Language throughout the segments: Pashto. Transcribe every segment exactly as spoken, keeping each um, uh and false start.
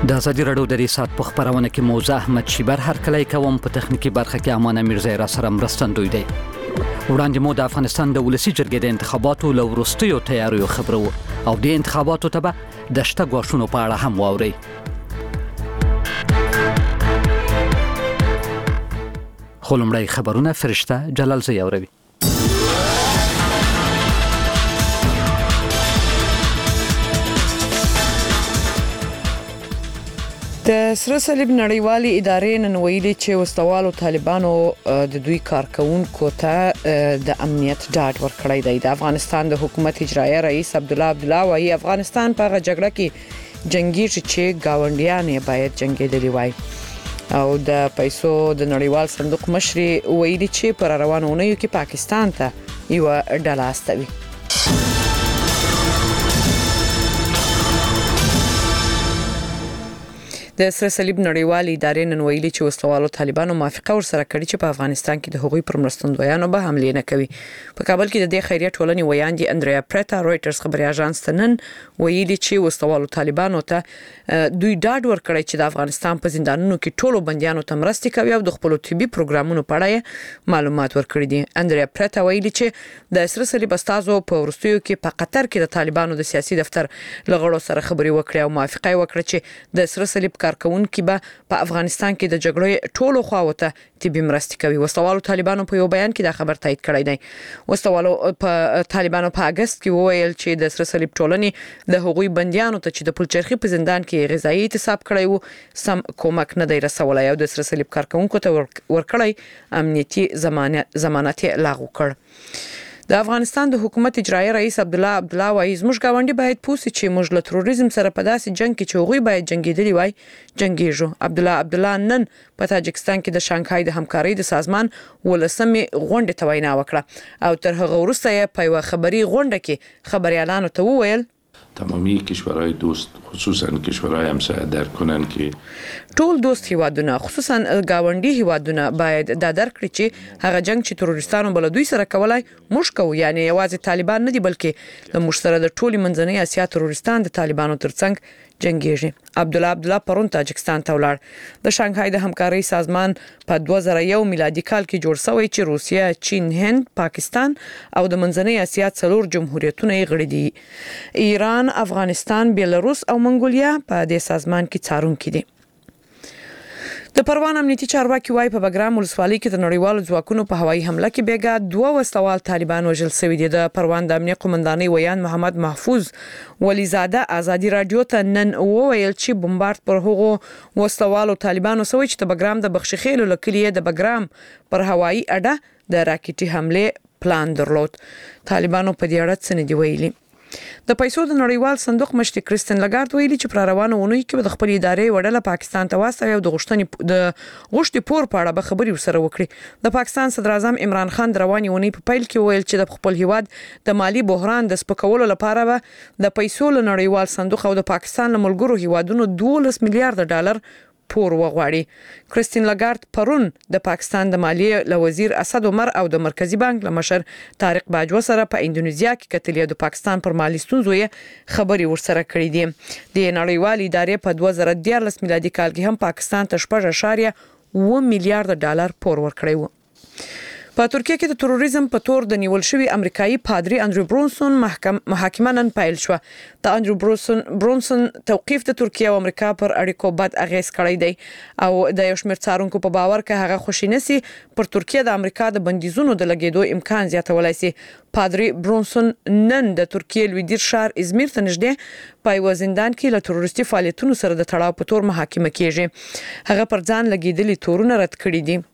د ازادي راډیو د ریسات په خبرونه کې موضوع احمد شیبر هر کله کوم په تخنیکی برخه کې امانه میرزا را سره مرستندوی دی. وړاندې مو د افغانستان د ولسی جرګې د انتخاباتو لوروستیو تیاریو خبرو او د انتخاباتو ته به د شته غوښتنو په اړه هم واوري. خلمړی خبرونه فرشته جلال زیاوروي. د سره صلیب نړیوالې ادارې نن ویلي چې وسوالو طالبانو د دوی کارکونکو ته د امنیت ډاډ ورکړی دی. د افغانستان د حکومت اجرایي رئیس عبدالله عبدالله وايي افغانستان په هغه جګړه کې جنگیږي چې گاونډیان یې باید جنگیدلی وای. او د پیسو د نړیوال صندوق مشر ویلي چې پر روانو اونیو کې پاکستان ته یو ډله استوي. د سره صلیب نړیوالې ادارې نن ویلي چې وسوالو طالبانو موافقه ورسره کړې چې په افغانستان کې د هغوی پر مرستندویانو به حمله نه کوي. په کابل کې د دې خیریه ټولنې ویاندې اندریا پریتا رويټرز خبري اژانس ته نن ویلي چې وسوالو طالبانو ته دوی ډاډ ورکړی چې د افغانستان په زندانونو کې ټولو بنديانو ته مرستې کوي او د خپل طبي پروګرامونو په اړه معلومات ورکړي دي. اندریا پریتا ویلي چې د سره صلیب استازو په ورستیو کې په قطر کې د طالبانو د سیاسي دفتر لغړو سره خبري وکړي او موافقه وکړه چې د سره صلیب کارکونکو به په افغانستان کې د جګړې ټولو خواوته طبي مرستې کوي. وسوالو طالبانو په یو بیان کې دا خبر تایید کړی دی. وسوالو په طالبانو په اگست کې وویل چې د سره صلیب ټولنې د هغوی بنديانو ته چې د پلچرخي په زندان کې غذایی اعتصاب کړی وو سم کومک نه دی رسولای او د سره صلیب کارکونکو ته ورکړی امنیتي ضمانت ضمانت لغوه کړ. د افغانستان د حکومت اجرایي رئیس عبدالله عبدالله وايي زموږ گاونډي باید پوسي چې موږ له تروریزم سره په داسې جنگ کې چې هغوی باید جنگیدلی وای جنگیږو. عبدالله عبدالله نن په تاجکستان کې د شانګهای د همکارۍ د سازمان ولسمې غونډې ته وینا وکړه او تر هغه وروسته یې په یو خبري غونډه کې خبريالانو ته وویل تمامی کشورهای دوست خصوصا کشورهای همسایه درک کنن که ټول دوست هیوادونه خصوصا گاونډي هیوادونه باید دا درک کړي چې هغه جنگ چې تروریستانو بل دوی سره کولای موږ کوو، یعنی یوازې طالبان نه دي بلکې له موږ سره د ټولي منځنۍ اسیا تروریستان د طالبانو ترڅنګ جنگیږي. عبدالله عبدالله پرون تاجکستان ته ولاړ. د شانګهای د همکارۍ سازمان په دوه زره یو میلادي کال کې جوړ شوی چې روسیه، چین، هند، پاکستان او د منځنۍ اسیا څلور جمهوریتونه یې غړي دي. ایران، افغانستان، بیلاروس او منګولیا په دې سازمان کې څارونکي دي. د پروان امنیتي چارواکي وايي په بګرام ولسوالۍ کې د نړیوالو ځواکونو په هوایي حمله کې بیګا دوه وسوال طالبان وژل شوي دي. د پروان د امنیت قومندانۍ ویان محمد محفوظ ولیزاده ازادي رادیو ته نن وویل چې بمبارد پر هغو وسوالو طالبانو سوي چې د بګرام د بخشخیلو لکلیه د بګرام پر هوایي اډه د راکټي حمله پلان درلود. طالبانو په دې اړه څه نه دی ویلي. د پیسو د نړیوال صندوق مشر کریستین لاګارد ویلي چې پر روانو اونۍ کې د خپل ادارې وړله پاکستان ته واستوي او د غشتنې د غشتي پور په اړه به خبري ورسره وکړي. د پاکستان صدر اعظم عمران خان د رواني اونۍ په پیل کې ویل چې د خپل هیواد د مالی بحران د سپکولو لپاره به د پیسو له نړیوال صندوق او د پاکستان له ملګرو هیوادونو دولس میلیارډ ډالر پور وغواړي. کریستین لاګارد پرون د پاکستان د مالیه له وزیر اسد عمر او د مرکزی بانک له مشر طارق باجوه سره په اندونیزیا کې کتلې د پاکستان پر مالی ستونزو خبري ورسره کړې دي. د نړیوال ادارې په دوه زره دیارلس میلادي کال کې هم پاکستان ته شپږ اعشاریه اووه میلیارډ ډالر پور ورکړی و. په ترکیه کې د تروریزم په تور د نیول شوی امریکایي پادری اندرو برونسون محاکمه نن پیل شو. د اندرو برونسون برونسون توقیف د ترکیه او امریکا پر اړیکو بد اغیز کړی دی او د یو شمېر څارونکو په باور کې هغه خوشی نسی پر ترکیه د امریکا د بندیزونو د لګیدو امکان زیاتولای شي. پادری برونسون نن د ترکیه لویدیځ شهر ازمیر ته نږدې په یو زندان کې له تروریستي فعالیتونو سره د تړاو په تور محاکمه کیږي. هغه پر ځان لګیدلي تورونه رد کړی دي.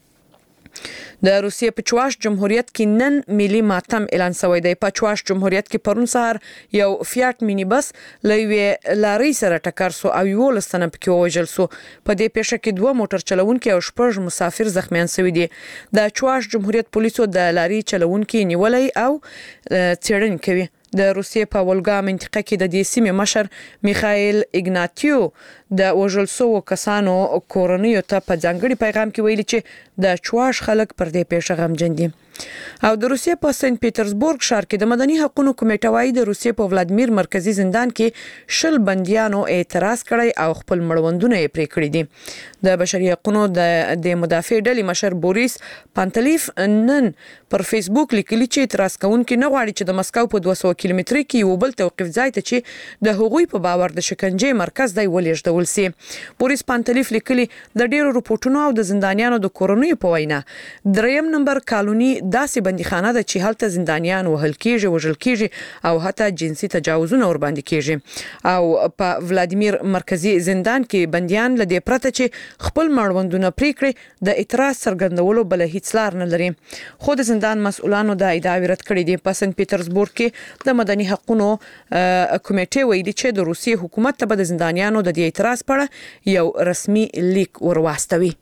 د روسیې په چواش جمهوریت کې نن ملي ماتم اعلان شوی دی. په چواش جمهوریت کې پرون سهار یو فیات مینی بس لوي لاري سره ټکر سو او یو لسنه پکې وژل سو. په دې پیښه کې دوه موټر چلوونکي او شپږ مسافر زخمیان شوي دي. د چواش جمهوریت پولیسو د لاري چلوونکي نیولې او څېړنې کوي. د روسیې په ولګا منطقه کې د دې سیمې مشر میخائیل ایګناتیو د وژل شوو کسانو کورنیو ته په ځانګړي پیغام کې ویلي چې د چواش خلک پر دې پیښه غمجن دي. او د روسیې په سنت پیټرزبورګ ښار کې د مدني حقوقو کمیټه وايي د روسیې په ولادیمیر مرکزی زندان کې شل بنديانو اعتراض کړی او خپل مړوندونه یې پرې کړی دي د بشري حقوقو د مدافع ډلې مشر بوریس پانتلیف نن پر فیسبوک لیکلی چې اعتراض کوونکي نه غواړي چې د مسکو په دوه سوه کیلومترۍ کې یو بل توقيف ځای ته چې د هغوی په باور د شکنجې مرکز دی ولېږدول سي. بوریس پانتلیف لیکلی د ډیرو رپورټونو او د زندانیانو د کورونو په وینا دریم نمبر کالونی داسې بندیخانه ده چې هلته زندانیان وهل کیږي وژل کیږي او حتی جنسي تجاوزونه ور باندې کیږي او په ولادیمیر مرکزی زندان کې بنديان لدې پرته چې خپل مړوندونه پرې کړي د اعتراض څرګندولو بل هیڅ لار نه لري. خو د زندان مسؤلانو د ادعا رد کړې دي. په سنت پیټرزبورګ کې د مدني حقوقو کمیټې ویلي چې د روسیې حکومت ته د زندانیانو د دې اعتراض په اړه یو رسمي لیک ورواستوي.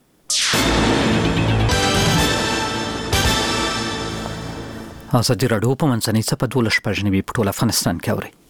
ازادي راډیو په منځنۍ صفحه دولس پښنوي په ټول افغانستان کې اوري.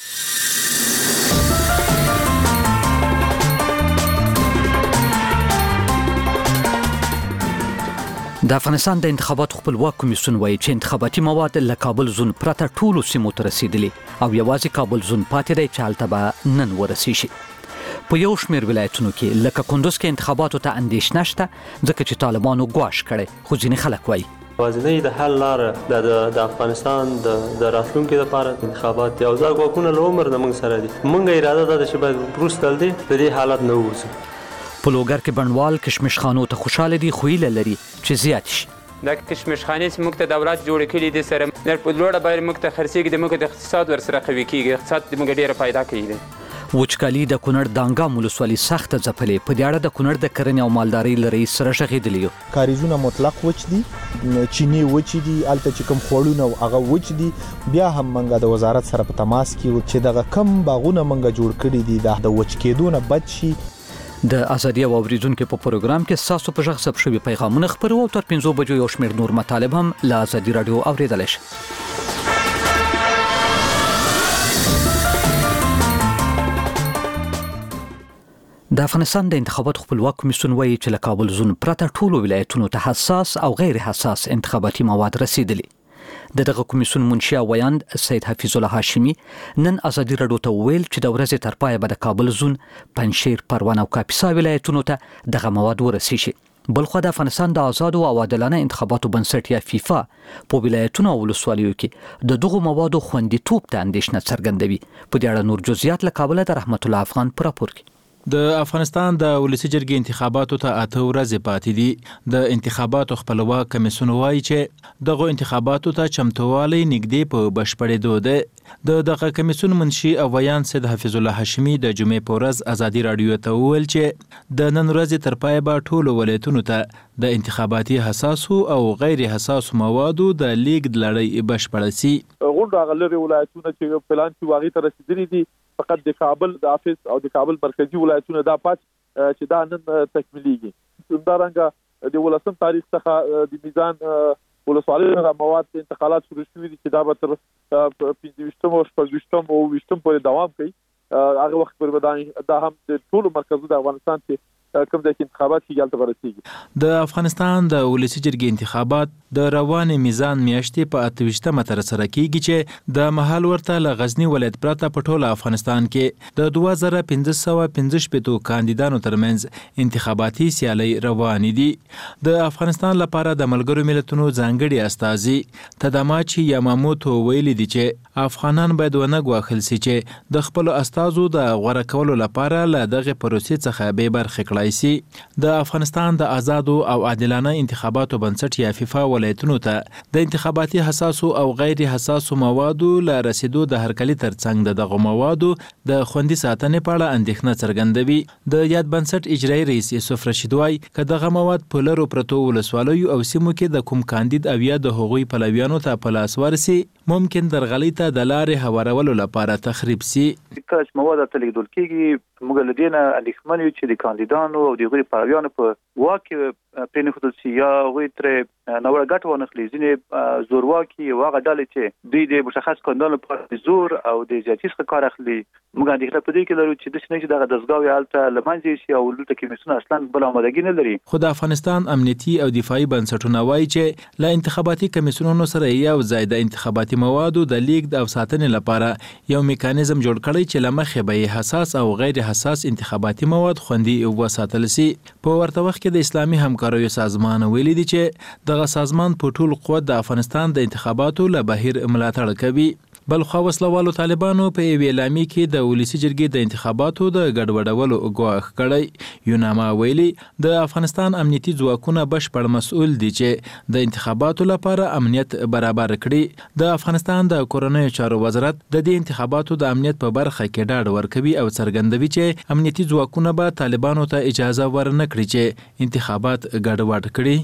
د افغانستان د انتخاباتو خپلواک کمیسیون وایي چې انتخاباتي مواد له کابل زون پرته ټولو سیمو ته رسیدلي او یوازې کابل زون پاتې دی چې هلته به نن ورسیږي. په یو شمېر ولایتونو کې لکه کندوز کې انتخاباتو ته اندېښنه شته ځکه چې طالبانو ګواښ کړی خو ځینې خلک وایي وازنی د حل لار د د افغانستان د د راتلونکو لپاره انتخابات یو ځل کوونه لومر د موږ سره دي. موږ اراده ده چې باید پروستل دي د دې حالت نه وځو. په لوګر کې بڼوال کشمش خانو ته خوشاله دي خو یې لري چې زیات شي. د کشمش خانې چې موږ ته دولت جوړ کړي دي سره د په لوړه باندې موږ ته خرڅېږي د موږ د اقتصاد ور سره قوي کیږي اقتصاد د موږ ډیره پیدا کوي. وچکالي د کونړ دانګام ولسوالۍ سخت ځپلې په دې اړه د کونړ د کرنې او مالدارۍ لري سره شغېدلی. کاریزونه مطلق وچ دي، چینی وچ دي، الته چې کوم خوړونه او هغه وچ دي. بیا هم منګه د وزارت سره په تماس کې چې دغه کم باغونه منګه جوړ کړي دي د وچ کېدو نه بچ شي. د ازادي او اوریدونکو په پروګرام کې ساسو په ژغ سب شوی پیغامونه خبرو او تر پنځو بجو یو شمېر نور مطالب هم له ازادي رادیو اوریدل شي. د افغانستان د انتخاباتو خپلواک کمیسیون وایي چې له کابل زون پرته ټولو ولایتونو ته حساس او غیر حساس انتخاباتي مواد رسیدلي. د دغه کمیسیون منشیا ویاند سید حفیظ الله هاشمی نن ازادي رادیو ته ویل چې د ورځې تر پایه به د کابل زون، پنجشیر، پروان او کاپیسا ولایتونو ته دغه مواد ورسیږي. بلخو د افغانستان د آزادو او عادلانه انتخاباتو بنسټ یا فیفا په ولایتونو او ولسوالیو کې د دغه موادو خوندیتوب ته اندېښنه څرګندوي. په دې اړه نور جزئیات له کابل د رحمت الله افغان پر راپور کې. د افغانستان د ولسی جرګې انتخاباتو ته اته ورځې پاتې دي. د انتخاباتو خپلواک کمیسیون وایي چې دغه انتخاباتو ته چمتووالی نږدې په بشپړېدو ده. د دغه کمیسیون منشي او ویان سید حفیظ الله هاشمی د جمعې په ورځ ازادي رادیو ته وویل چې د نن ورځې تر پایه به ټولو ولایتونو ته د انتخاباتي حساسو او غیر حساسو موادو د لیږد لړۍ بشپړه سي. غونډه غلري ولایتونه چې پلان کې واغې ته رسیدلي دي فقط د کابل د افیس او د کابل مرکزی ولایتونه دا پات چې دا نن تکمیلېږي. همدارنګه د ولسم تاریخ څخه د میزان ولسوالۍ د مواد انتقالات شروع شوي دي چې دا به تر پنځه ویشتم او شپږ ویشتم او ویشتم پورې دوام کوي. هغه وخت پورې دا هم د ټولو مرکزونو د افغانستان کې کوم ځای کې انتخابات کې یالته ورسیږي. د افغانستان د ولسی جرګې انتخابات د روان میزان میاشتې په اته ویشتمه تر سره کیږي چې د محل ورته له غزنی ولایت پرته په ټول افغانستان کې د دوه زره پنځه سوه پنځه شپږ کاندیدانو ترمنځ انتخاباتي سیالۍ روانې دي. د افغانستان لپاره د ملګرو ملتونو ځانګړي استازي تداماچی یاماموتو ویلي دي چې افغانان باید ونه ګواښل شي چې د خپل استازو د غوړه کولو لپاره له دغه پروسې څخه به برخه کړای شي. د افغانستان د آزادو او عادلانه انتخاباتو بنسټ یا فیفا ولایتونو ته د انتخاباتي حساسو او غیر حساسو موادو له رسیدو د هرکلي ترڅنګ د دغه موادو د خوندي ساتنې په اړه اندېښنه څرګندوي. د یاد بنسټ اجرایي رئیس یوسف رشید وایي که دغه مواد په لرو پرتو ولسوالیو او سیمو کې د کوم کاندید او یا د هغوی پلویانو ته په لاس ورسي ممکن درغلي ته د لارې هوارولو لپاره تخریب سي. کله چې مواد ته لیږدول کېږي موږ له دې نه اندېښمن یو چې د کاندیدانو او د هغوی پلویانو په واک کې پرېنښودل شي یا هغوی ترې ناوړه ګټه وانخلي. ځینې زورواکي او هغه ډلې چې دوی د مشخص کاندیدانو لپاره د زور او د زیاتي څخه کار اخلي، موږ اندېښنه په دې کې لرو چې داسې نه چې دغه دستګاوې هلته له منځه یوسي او دلته کمیسیون اصلا بله آمادګي نه لري. خو د افغانستان امنیتي او دفاعي بنسټونه وایي چې له انتخاباتي کمیسیونونو سره یو ځای د انتخاباتي موادو د لیږد او ساتنې لپاره یو میکانیزم جوړ کړی چې له مخې به یې حساس او غیر حساس انتخاباتي مواد خوندي وساتل شي. په ورته وخت کې د اسلامي همکاریو سازمان ویلي دی چې دغه سازمان په ټول قوت د افغانستان د انتخاباتو له بهیر ملاتړ کوي. بلخوا وسلوالو طالبانو په یوې اعلامیه کې د ولسي جرګې د انتخاباتو د ګډوډولو ګواښ کړی. یوناما ویلي د افغانستان امنیتي ځواکونه بشپړ مسؤل دي چې د انتخاباتو لپاره امنیت برابر کړي. د افغانستان د کورنیو چارو وزارت د دې انتخاباتو د امنیت په برخه کې ډاډ ورکوي او څرګندوي چې امنیتي ځواکونه به طالبانو ته اجازه ورنه کړي چې انتخابات ګډوډ کړي.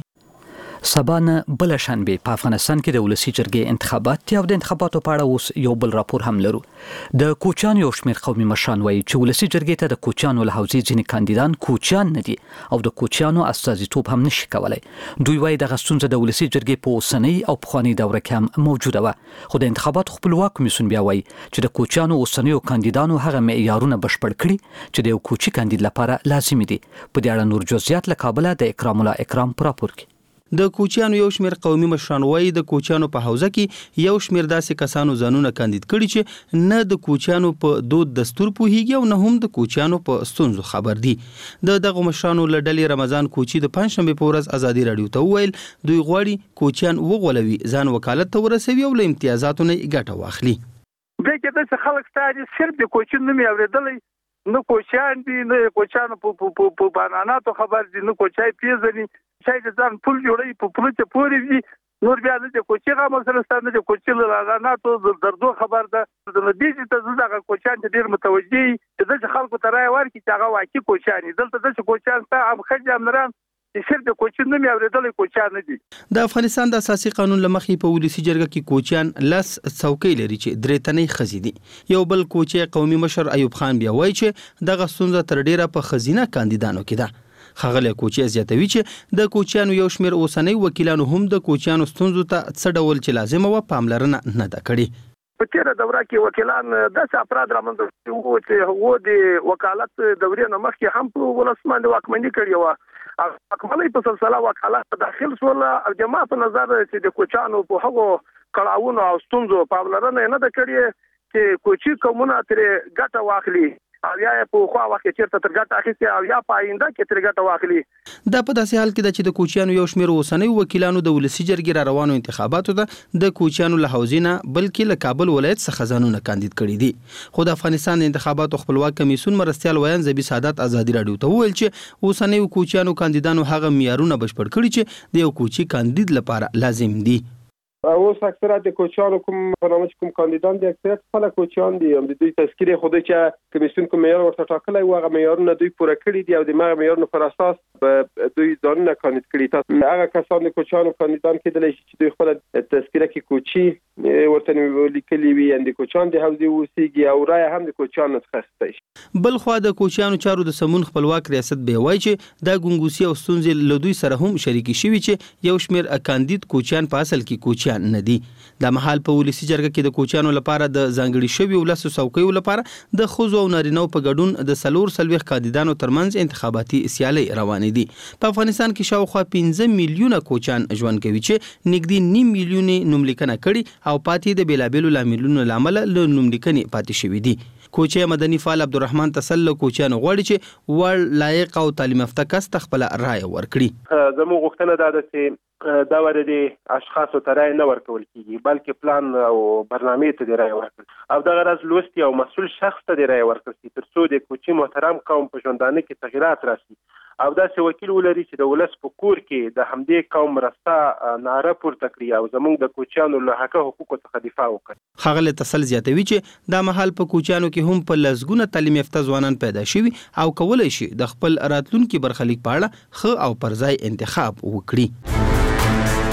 سبانه بل شنبه په افغانستان کې د ولسی جرګې انتخابات دی او د انتخاباتو په اړه اوس یو بل راپور هم لرو. د کوچیانو یو شمېر قومي مشران وایي چې ولسی جرګې ته د کوچیانو له حوزې ځینې کاندیدان کوچیان نه دي او د کوچیانو استازیتوب هم نشي کولای. دوی وایي دغه ستونزه د ولسی جرګې په اوسنۍ او پخوانۍ دوره کې هم موجوده وه. خو د انتخاباتو خپلواک کمیسیون بیا وایي چې د کوچیانو اوسنیو کاندیدانو هغه معیارونه بشپړ کړي چې د یو کوچی کاندید لپاره لازمي دي. په دې اړه نور جزئیات له کابل د اکرام الله اکرام پر راپور کې. د کوچیانو یو شمېر قومي مشران وایي د کوچیانو په حوزه کې یو شمېر داسې کسانو ځانونه کاندید کړي چې نه د کوچیانو په دود دستور پوهیږي او نه هم د کوچیانو په ستونزو خبر دي. د دغه مشرانو له ډلې رمضان کوچي د پنځشنبې په ورځ ازادي راډیو ته وویل دوی غواړي کوچیان وغولوي، ځان وکالت ته ورسوي او له امتیازاتو نه ګټه واخلي. دې کې د خلک ستاري صرف د کوچي نوم یې اورېدلی، نه کوچیان دي، نه کوچیانو په باناناتو خبر دي، نه کوچای پیژني. شاید ځان پول جوړي په پول ته پوري وي، نور بیا نه د کوچي غو مسله ستانه د کوچي لغاناتو دردو خبر ده. د دې ته دغه کوچیان ته ډیر متوجي چې د خلکو ته راي ورکړي چې هغه واقعي کوچیان دلته د کوچیان ته هم خځه امران چې صرف د کوچي نوم یې اورېدلی کوچیان نه دي. د افغانستان د اساسي قانون له مخې په ولسی جرګه کې کوچیان لس څوکۍ لري چې درې تنې ښځې دي. یو بل کوچی قومي مشر ایوب خان بیا وایي چې دغه ستونزه تر ډیره په ښځینه کاندیدانو کې ده. ښاغلی کوچی زیاتوي چې د کوچیانو یو شمېر اوسنۍ وکیلانو هم د کوچیانو ستونزو ته څه ډول چې لازمه وه پاملرنه نه ده کړې. په تیره دوره کې وکیلان داسې افراد رامنځته شوي وو چې هغو د وکالت دورې نه مخکې هم په ولس باندې واکمني کړې وه. واکمنۍ په سلسله وکالت ته داخل شول او د ما په نظر چې د کوچیانو په هغو کړاوونو او ستونزو پاملرنه یې نه ده کړې چې کوچي قومونه ترې ګټه واخلي او یا په خوا وخت چیرته تر ګټه اخیستي او یا په آینده کې تر ګټه واخلي. دا په داسې حال کې ده چې د کوچیانو یو شمېر اوسنۍ وکیلانو د ولسی جرګې را روانو انتخاباتو ته د کوچیانو له حوزې نه بلکې له کابل ولایت څخه ځانونه کاندید کړي دي. خو د افغانستان د انتخاباتو خپلواک کمیسیون مرستیال ویان زبی سعادت ازادي راډیو ته وویل چې اوسنۍ کوچیانو کاندیدانو هغه معیارونه بشپړ کړي چې د یو کوچی کاندید لپاره لازم دي. اوس اکثریت د کوچیانو کوم برنامج کوم کاندیدان دي اکثریت خپل کوچیان دي هم د دوی تذکیره خوده چې کمیسیون کوم معیار ورته ټاکلی و هغه معیارونه دوی پوره کړي دي او د هغه معیارونو پر اساس به دوی ځانونه کاندید کړي. تاسو هغه کسان د کوچیانو کاندیدان کېدلی شي چې دوی خپل تذکیره کې کوچي ورته لیکلي وي ان د کوچیان د حوزې اوسېږي او رایه هم د کوچیانو څخه اخیستی شي. بل خو د کوچیانو چارو د سمون خپلواک ریاست به وایي چې دا ګونګوسي او ستونزې له دوی سره هم شریکي شوي چې یو شمېر کاندید کوچیان په اصل کې کوچیان نه دي. د مهال په ولسی جرګه کې د کوچیانو لپاره د ځانګړي شوي ولسو څوکیو لپاره د ښځو او نارینهو په ګډون د څلور څلوېښت کاندیدانو ترمنځ انتخاباتي سیالۍ روانې دي. په افغانستان کې شاوخوا پنځه میلیونه کوچیان ژوند کوي چې نږدې نیم میلیون نوملیکنه کړي او پاتې د بېلابېلو لاملونو له امله له نوملیکنې پاتې شوي دي. کوچی مدني فعال عبدالرحمن تسل کوچیانو غواړي چې وړ لایق او تعلیم یافته کس ته خپله رایه ورکړي. زموږ غوښتنه دا ده چې دا ور د اشخاصو ته رایه نه ورکول کیږي بلکې پلان او برنامې ته د رایه ورکړي او دغه راز لوستي او مسؤل شخص ته د رایه ورکړي تر څو د کوچي محترم قوم په ژوندانه کې تغیرات راشي او داسې وکیل ولري چې د ولس په کور کې د همدې قوم مرسته ناره پورته کړي او زموږ د کوچیانو له حق او حقوقو څخه دفاع وکړي. ښاغلی تسل زیاتوي چې دا مهال په کوچیانو کې هم په لسګونه تعلیم یافته ځوانان پیدا شوي او کولی شي د خپل راتلونکي برخلیک په اړه ښه او پر ځای انتخاب وکړي.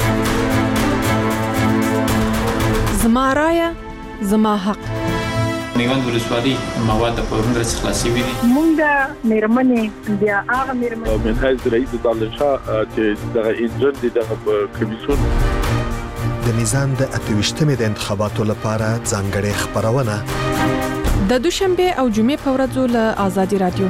زما رایه زما حق. میوند ولسوالۍ مواد په هغه رس خلاصي وي مونږ د میرمنې بیا هغه میرمنې من حیث رئیس دالشا چې دغه انجن دي دغه کمیسیون د میزان د اتويشتمې د انتخاباتو لپاره ځانګړې خبرونه د دوشنبه او جمعې په ورځو له آزادي رادیو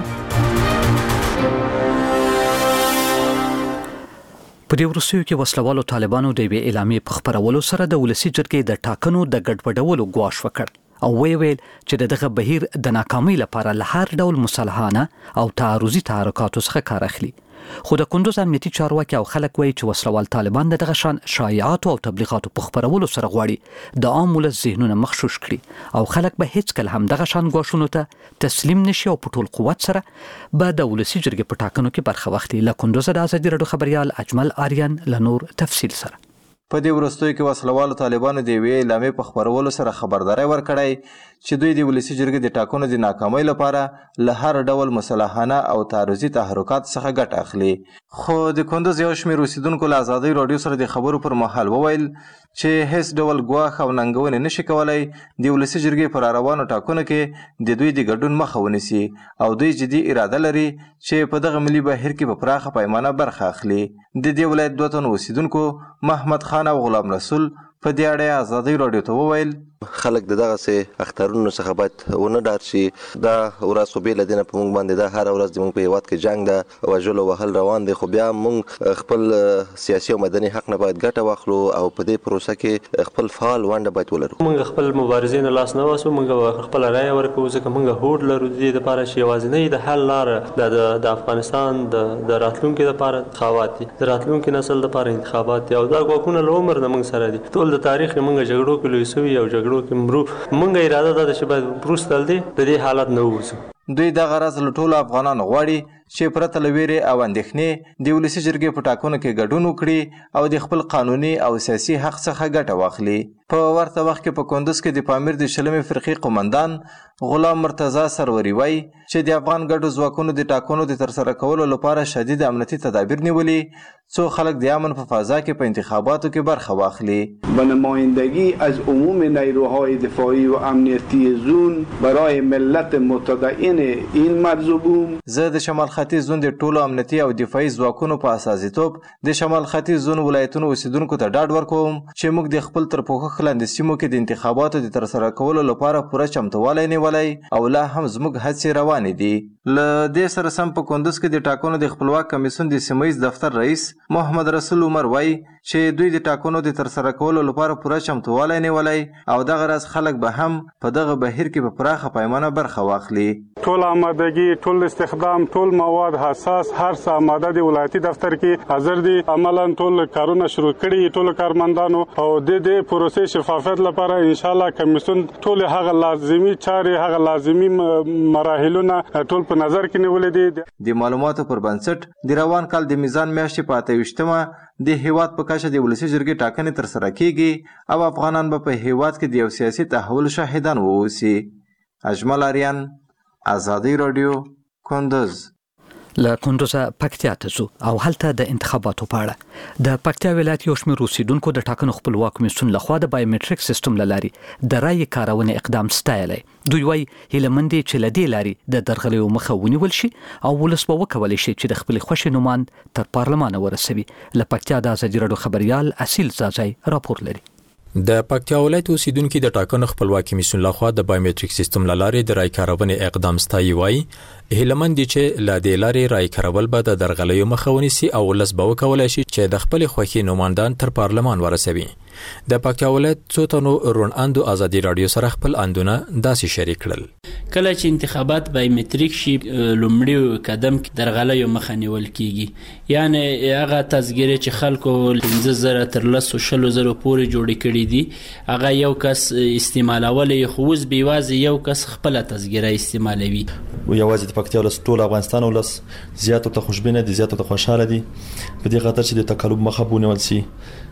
په دې وروستیو کې وسلوالو طالبانو د یوې اعلامیې په خپرولو سره د ولسی جرګې د ټاکنو د ګډوډولو غواړ وکړ او وی ویل چې دغه بهیر د ناکامۍ لپاره له هر ډول مصالحانه او تعارضي تحرکاتو څخه کار اخلي. خو د کندوز امنیتي چارواکي او خلک وایي چې وسلوال طالبان دغه شان شایعات او تبلیغاتو په خپرولو سره غواړي د عام ولس ذهنونه مخشوش کړي او خلک به هیڅ کله هم دغه شان غوښتنو ته تسلیم نشي او په ټول قوت سره به د ولسی جرګې په ټاکنو کې برخه واخلي. له کندوز د آزادي رادیو خبريال اجمل آریان له نور تفصیل سره. په دې وروستیو کې وسلوالو طالبانو د وی اعلامیې په خبرولو سره خبرداري ورکړی چې دوی د ولسی جرګې د ټاکنو د ناکامۍ لپاره له هر ډول مصالحانه او تعارضي تحرکات څخه ګټه اخلي. خو د کندوز یو شمېر اوسیدونکو له آزادي رادیو سره د خبرو پر مهال وویل چې هیڅ ډول ګواښ او ننګونې نشي کولای د ولسی جرګې پر روانو ټاکنو کې د دوی د ګډون مخه ونیسي او دوی جدي اراده لري چې په دغه ملي بهیر کې په پراخه پیمانه برخه اخلي. د دې ولایت دوه تنو اوسیدونکو محمد خان او غلام رسول په دې اړه آزادي رادیو ته وویل خلک د دغه سه اخترونو څخه باید ونه ډار شي. دا ورځ خو بیل دینه په موږ باندې دا هر ورځ د موږ په هیواد کې جنگ ده او جلو وهل روان دي خو بیا موږ خپل سیاسي او مدني حق نه باید ګټه واخلو او په دې پروسه کې خپل فعال ونډه باید ولرو. موږ خپل مبارزین لاس نه واسو موږ خپل رائے ورکوو ځکه موږ هوډ لرو د لپاره چې یوازینی د حل لار د افغانستان د راتلونکو لپاره انتخابات دي د راتلونکو نسل لپاره انتخابات دي او دا غوښتنه له عمر نه موږ سره دي. ټول د تاریخ موږ جګړو کې لوي سوي او جګړو کې مرو موږ اراده ده چې باید پروستل دي د دې حالت نه ووځو. دوی د غرض له ټولو افغانانو غواړي چې پرته له ویرې او اندېښنې د ولسی جرګې په ټاکنو کې ګډون وکړي او د خپل قانوني او سیاسي حق څخه ګټه واخلي. په ورته وخت کې په کندوز کې د پامیر د شلمې فرقې قومندان غلام مرتضی سروري وایي چې د افغان ګډو ځواکونو د ټاکنو د ترسره کولو لپاره شدید امنیتي تدابیر نیولي څو خلک د امن په فضا کې په انتخاباتو کې برخه واخلي. به نمایندگی از عموم نیروهای دفاعی و امنیتی زون برای ملت متدین این مرزوبوم زه د شمال ختیځ زون د ټولو امنیتي او دفاعي ځواکونو په اساسیتوب د شمال ختیځ زون ولایتونو اوسیدونکو ته ډاډ ورکوم چې موږ د خپل تر پوښښ لاندې سیمو کې د انتخاباتو د ترسره کولو لپاره پوره چمتووالی نیولی او لا هم زموږ هڅې روانې دي. له دې سره سم په کندوز کې د ټاکنو د خپلواک کمیسیون د سیمه ییز دفتر رئیس محمد رسول عمر وایي چې دوی د ټاکنو د ترسره کولو لپاره پوره چمتووالی نیولی او دغه راز خلک به هم په دغه بهیر کې په پراخه پیمانه برخه واخلي. ټول آمادګي ټول استخدام ټول مواد حساس هر څه آماده دي ولایتي دفتر کې حاضر دي عملاً ټول کارونه شروع کړي ټول کارمندانو او د دې پروسې شفافیت لپاره ان شاء الله کمیسیون ټول هغه لازمي چارې هغه لازمي مراحلونه ټول په نظر کې نیولې دي. د معلوماتو پر بنسټ د روان کال د میزان میاشتې په اته ویشتمه د هیواد په کچه د ولسی جرګې ټاکنې ترسره کیږي او افغانان به په هیواد کې د یو سیاسي تحول شاهدان واوسي. اجمل آریان آزادی رادیو کندوز. له کندوز پکتیا ته ځو او هلته د انتخاباتو په اړه د پکتیا ولایت یو شمېر اوسیدونکو د ټاکنو خپلواک کمیسیون لخوا د بایومټریک سیستم له لارې د رایې کارونې اقدام ستایلی. دوی وایي هیله مند چې له دې لارې د درغلیو مخه ونیول شي او ولس به وکولی شي چې د خپلې خوښې نوماند تر پارلمانه ورسوي. له پکتیا د آزادي رادیو خبریال اصیل زازی راپور لري. د پکتیا ولایت اوسیدونکو د ټاکنو خپلواک کمیسیون لخوا د بایومټریک سیستم له لارې د رای کارونې اقدام ستایي. وایي هیلمند چې له دې لارې رای کارول به د درغلیو مخه ونیسي او ولس به وکولای شي چې د خپل خوښي نوماندان تر پارلمان ورسوي. د پکتیا ولایت څو تنو روناندو آزادي رادیو سره خپل اندونه داسې شریک کړل. کله چې انتخابات بایومټریک شي لومړی قدم درغلیو مخه نیول کیږي یعنی هغه تذکره چې خلکو پنځه زره تر لسو شلو زره پورې جوړ کړي دي هغه یو کس استعمالولې خو اوس بیوازې یو کس خپل تذکره استعمالوي. یوازې د پکتیا ولس ټول افغانستان ولس زیاتو ته خوشبینه دي زیاتو ته خوشاله دي په دې خاطر چې د تقلب مخه ونیول شي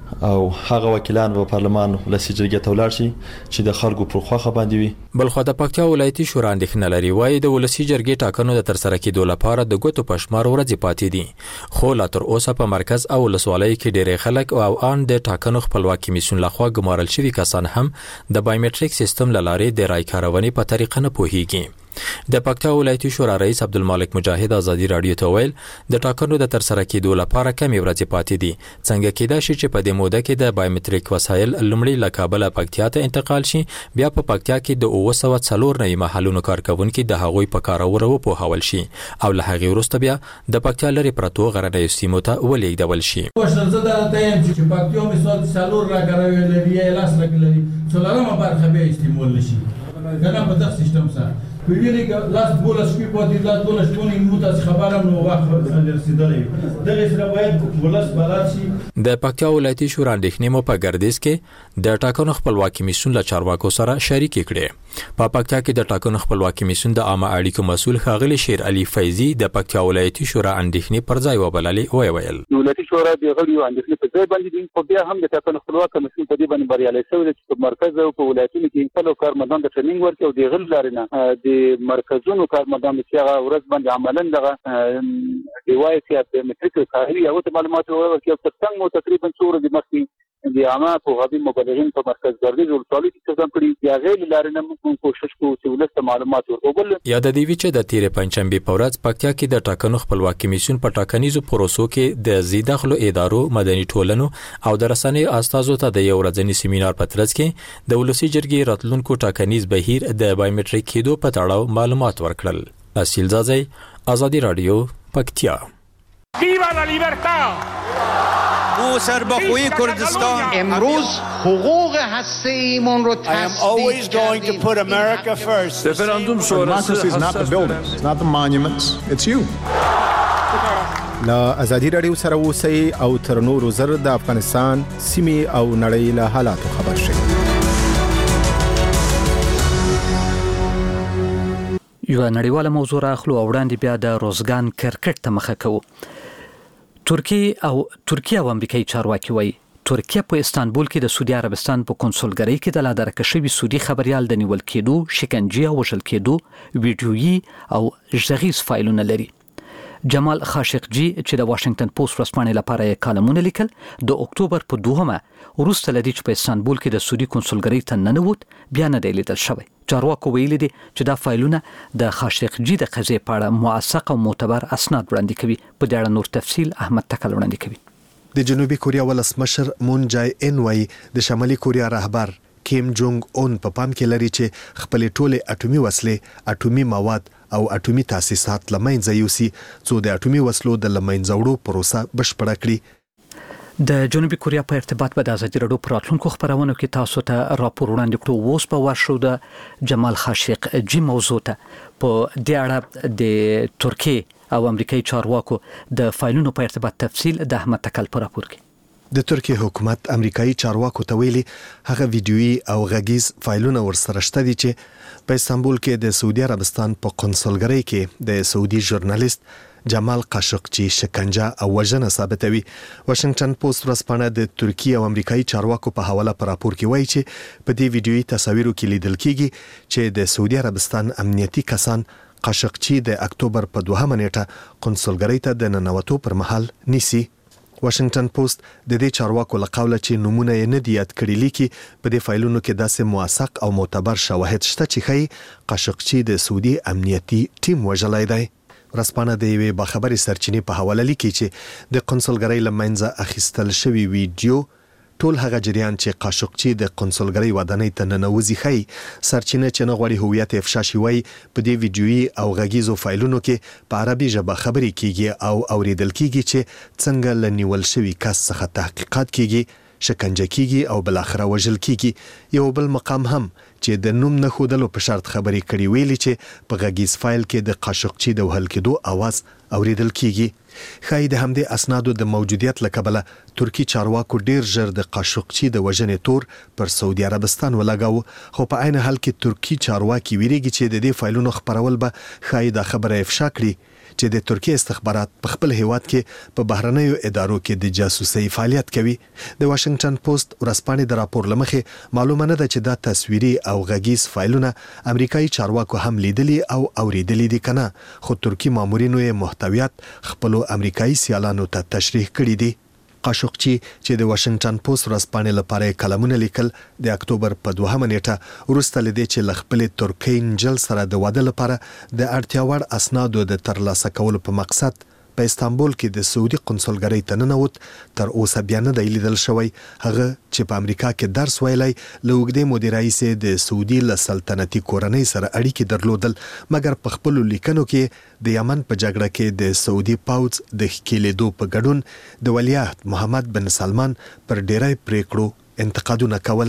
او هغه وکیلان په پارلمان ولسی جرګې ته ولاړ شي چې د خلکو پر خواخه باندې وي. بلخو د پکتیا ولایتي شورا اندېښنه لري وایي د ولسی جرګې ټاکنو د ترسره کېدو لپاره د ګوتو په شمار ورځې پاتې دي، خو لا تر اوسه په مرکز او ولسوالۍ کې ډېری خلک او ان د ټاکنو خپلواکي کمیسیون لخوا ګمارل شوي کسان هم د بایومټریک سیستم له لارې د رای کارونې په طریقه نه پوهیږي. د پکتیا ولایتي شورا رئیس عبدالمالک مجاهد ازادي رادیو ته ویل د ټاکنو د ترسره کېدو لپاره کمې ورځې پاتې دي، څنګه کېدای شي چې په دې موده کې د بایومټریک وسایل لومړی له کابل پکتیا ته انتقال شي، بیا په پکتیا کې د اوه سوه څلور نوي محلونو کارکونکي د هغوی په کارولو وپوهول شي او له هغې وروسته بیا د پکتیا لرې پرتو غرنیو سیمو ته ولېږدول شي. زه درته یم چې پکتیا مثال څلور راکاروي لري یا لاس راکلري څلورمه برخه به استعمال نشي کنه په دغه سیستم سره ویلي لاس بوله شپې پاتې لا دونه شپونې مو تاسو خبرم نو وخت رسیدلې دغه سره باید ولس بلد شي. د پکتیا ولایتي شورا اندېښنې مو په ګردیز کې د ټاکنو خپلواکي کمیسیون له چارواکو سره شریک کړي. په پکتیا کې د ټاکنو خپلواکي کمیسیون د عامه اړیکو مسؤل ښاغلي شیر علي فیضي د پکتیا ولایتي شورا اندېښنې پر ځای وبللې او ویل ولایتي شورا د غړیو اندېښنې په ځای باندې دي، خو بیا هم د ټاکنو خپلواکي کمیسیون په دې باندې بریالي شوی چې په مرکز او په ولایتونو کې خپل کارمندان د ټریننګ ورکړي او د غل لارنه د مرکزونو کارمندان چې هغه ورځ باندې عملاً دغه ډیوایس یا میټریک کاري او معلومات ورکړي او څنګه مو تقریبا څوره د مخکې د عامه او غوی مبلغین په مرکز ګرځي او ټولې چې څنګه کړی یا غیر لارنه موږ کوشش کوو چې ولست معلومات ورکوبل. یاد دی چې د تیر پنځشنبه په ورځ پکتیا کې د ټاکنو خپلواکي کمیسیون په ټاکنیزو پروسو کې د زیداخلو ادارو مدني ټولنو او د رسنیو استازو ته د یو ورځني سیمینار په ترڅ کې د ولسی جرګې راتلونکو ټاکنیز بهیر د بایومټریک کېدو په تړاو معلومات ورکړل. اصیل زازی، آزادی رادیو، پکتیا. ویوا لا لیبرتاد! او سربخوی کردستان امروز حقوق هسته ایمان رو I am always going to put America first. Referendum sonrası is not the buildings, it's not the monuments, it's you. لا ازادي رادیو سره اوسئ او تر نورو زر د افغانستان سیمې او نړۍ له حالاتو خبر شئ. یو نړیواله موضوع راخلو او وړاندې بیا د روزګان کرکټ ته مخه کوو. ترکیه او ترکیه او امریکایي چارواکي وایي ترکیه په استانبول کې د سعودي عربستان په کنسولګرۍ کې د لادرکه شوي سعودي خبريال د نیول کېدو، شکنجې او وژل کېدو ویډیويي او غږیز فایلونه لري. جمال خاشقجي چې د واشنگټن پوسټ ورځپاڼې لپاره یې کالمونه لیکل، د اکتوبر په دوهمه وروسته لدی چې په استانبول کې د سعودي کنسولګرۍ ته ننوت بیا نه دی لیدل شوی. چارواکو ویلي دي چې دا فایلونه د خاشقجي د قضیې په اړه موثق او معتبر اسناد وړاندې کوي. په دې اړه نور تفصیل احمد تکل وړاندې کوي. د جنوبي کوریا ولسمشر مون جای ان وای د شمالي کوریا رهبر کیم جونګ اون په پام کې لري چې خپل ټوله اټومي وسلې، اټومي مواد او اټومي تاسیسات لمنځه یوسي څو د اټومي وسلو د لمنځه وړو پروسه بشپړه کړي. د جنوبي کوریا په ارتباط به د ازادي رادیو پر راتلونکو خبرونو کې تاسو ته راپور وړاندې کړو. اوس په ورشو د جمال خاشقجي موضوع ته په دې اړه د ترکیه او امریکایي چارواکو د فایلونو په ارتباط تفصیل د احمد تکل په راپور کې. د ترکیه حکومت امریکایي چارواکو ته ویلي هغه ویډیويي او غږیز فایلونه ورسره شته دي چې په استانبول کې د سعودي عربستان په کنسولګرۍ کې د سعودي ژورنالیست جمال خاشقجي شکنجه او وژنه ثابتوي. واشنگټن پوسټ ورځپاڼه د ترکیه او امریکایي چارواکو په حواله پر راپور کې وایي چې په دې ویډیويي تصاویرو کې لیدل کېږي چې د سعودي عربستان امنیتي کسان خاشقجي د اکتوبر په دوهمه نیټه کنسولګرۍ ته د ننوتو پر مهال نیسي. واشنگټن پوسټ د دې چارواکو له قوله چې نمونه یې نه دي یاد کړي لیکي په دې فایلونو کې داسې موثق او معتبر شواهد شته چې ښیي خاشقجي د سعودي امنیتي ټیم وژلی دی. ورځپاڼه د یوې باخبرې سرچینې په حواله لیکي چې د کنسولګرۍ له منځه اخیستل شوي ویډیو ټول هغه جریان چې خاشقجي د کنسولګرۍ ودانۍ ته ننوځي ښیي. سرچینه چې نه غواړي هویت افشا شي وایي په دې ویډیويي او غږیزو فایلونو کې په عربي ژبه خبرې کیږي او اوریدل کیږي چې څنګه له نیول شوي کس څخه تحقیقات کیږي، شکنجه کیږي او بل اخره وژل کیږي. یو بل مقام هم چې د نوم نه خودلو په شرط خبرې کړي ویلي چې په غږیز فایل کې د خاشقجي د وهل کېدو आवाज اوریدل کیږي. خای د همدې اسنادو د موجودیت لکبله ترکی چارواکو ډیر ژر د خاشقجي د وژنې تور پر سعودي عربستان ولګاو، خو په عین حال کې ترکی چارواکي ویریږي چې د دې فایلونو خبرول به خای د خبره افشا کړي چې د ترکیه استخبارات په خپل هیواد کې په بهرنیو ادارو کې د جاسوسي فعالیت کوي. د واشنگټن پوسټ ورځپاڼې د راپور لمخې معلومه نه ده چې دا تصویري او غږیز فایلونه امریکایي چارواکو هم لیدلي او اوریدلي دي کنه، خو ترکی مامورینو یې محتویات خپل امریکایي سیالانو ته تشریح کړي دي. قاشقچی چې د واشنگټن پوسټ ورځپاڼې لپاره کلمونه لیکل د اکتوبر په دوهمه نیټه وروسته لدې چې ل خپل ترکي نجل سره د واده لپاره د اړتیا وړ اسنادو د ترلاسه کولو په مقصد په استانبول کې د سعودي قونسلګرۍ ته ننوت، تر اوسه بیا نه دی لیدل شوی. هغه چې په امریکا کې درس ویلی له اوږدې مودې راهیسې د سعودي له سلطنتي کورنۍ سره اړیکې درلودل، مګر په خپلو لیکنو کې د یمن په جګړه کې د سعودي پوځ د ښکېلېدو په ګډون د ولیعهد محمد بن سلمان پر ډیری پریکړو انتقادونه کول.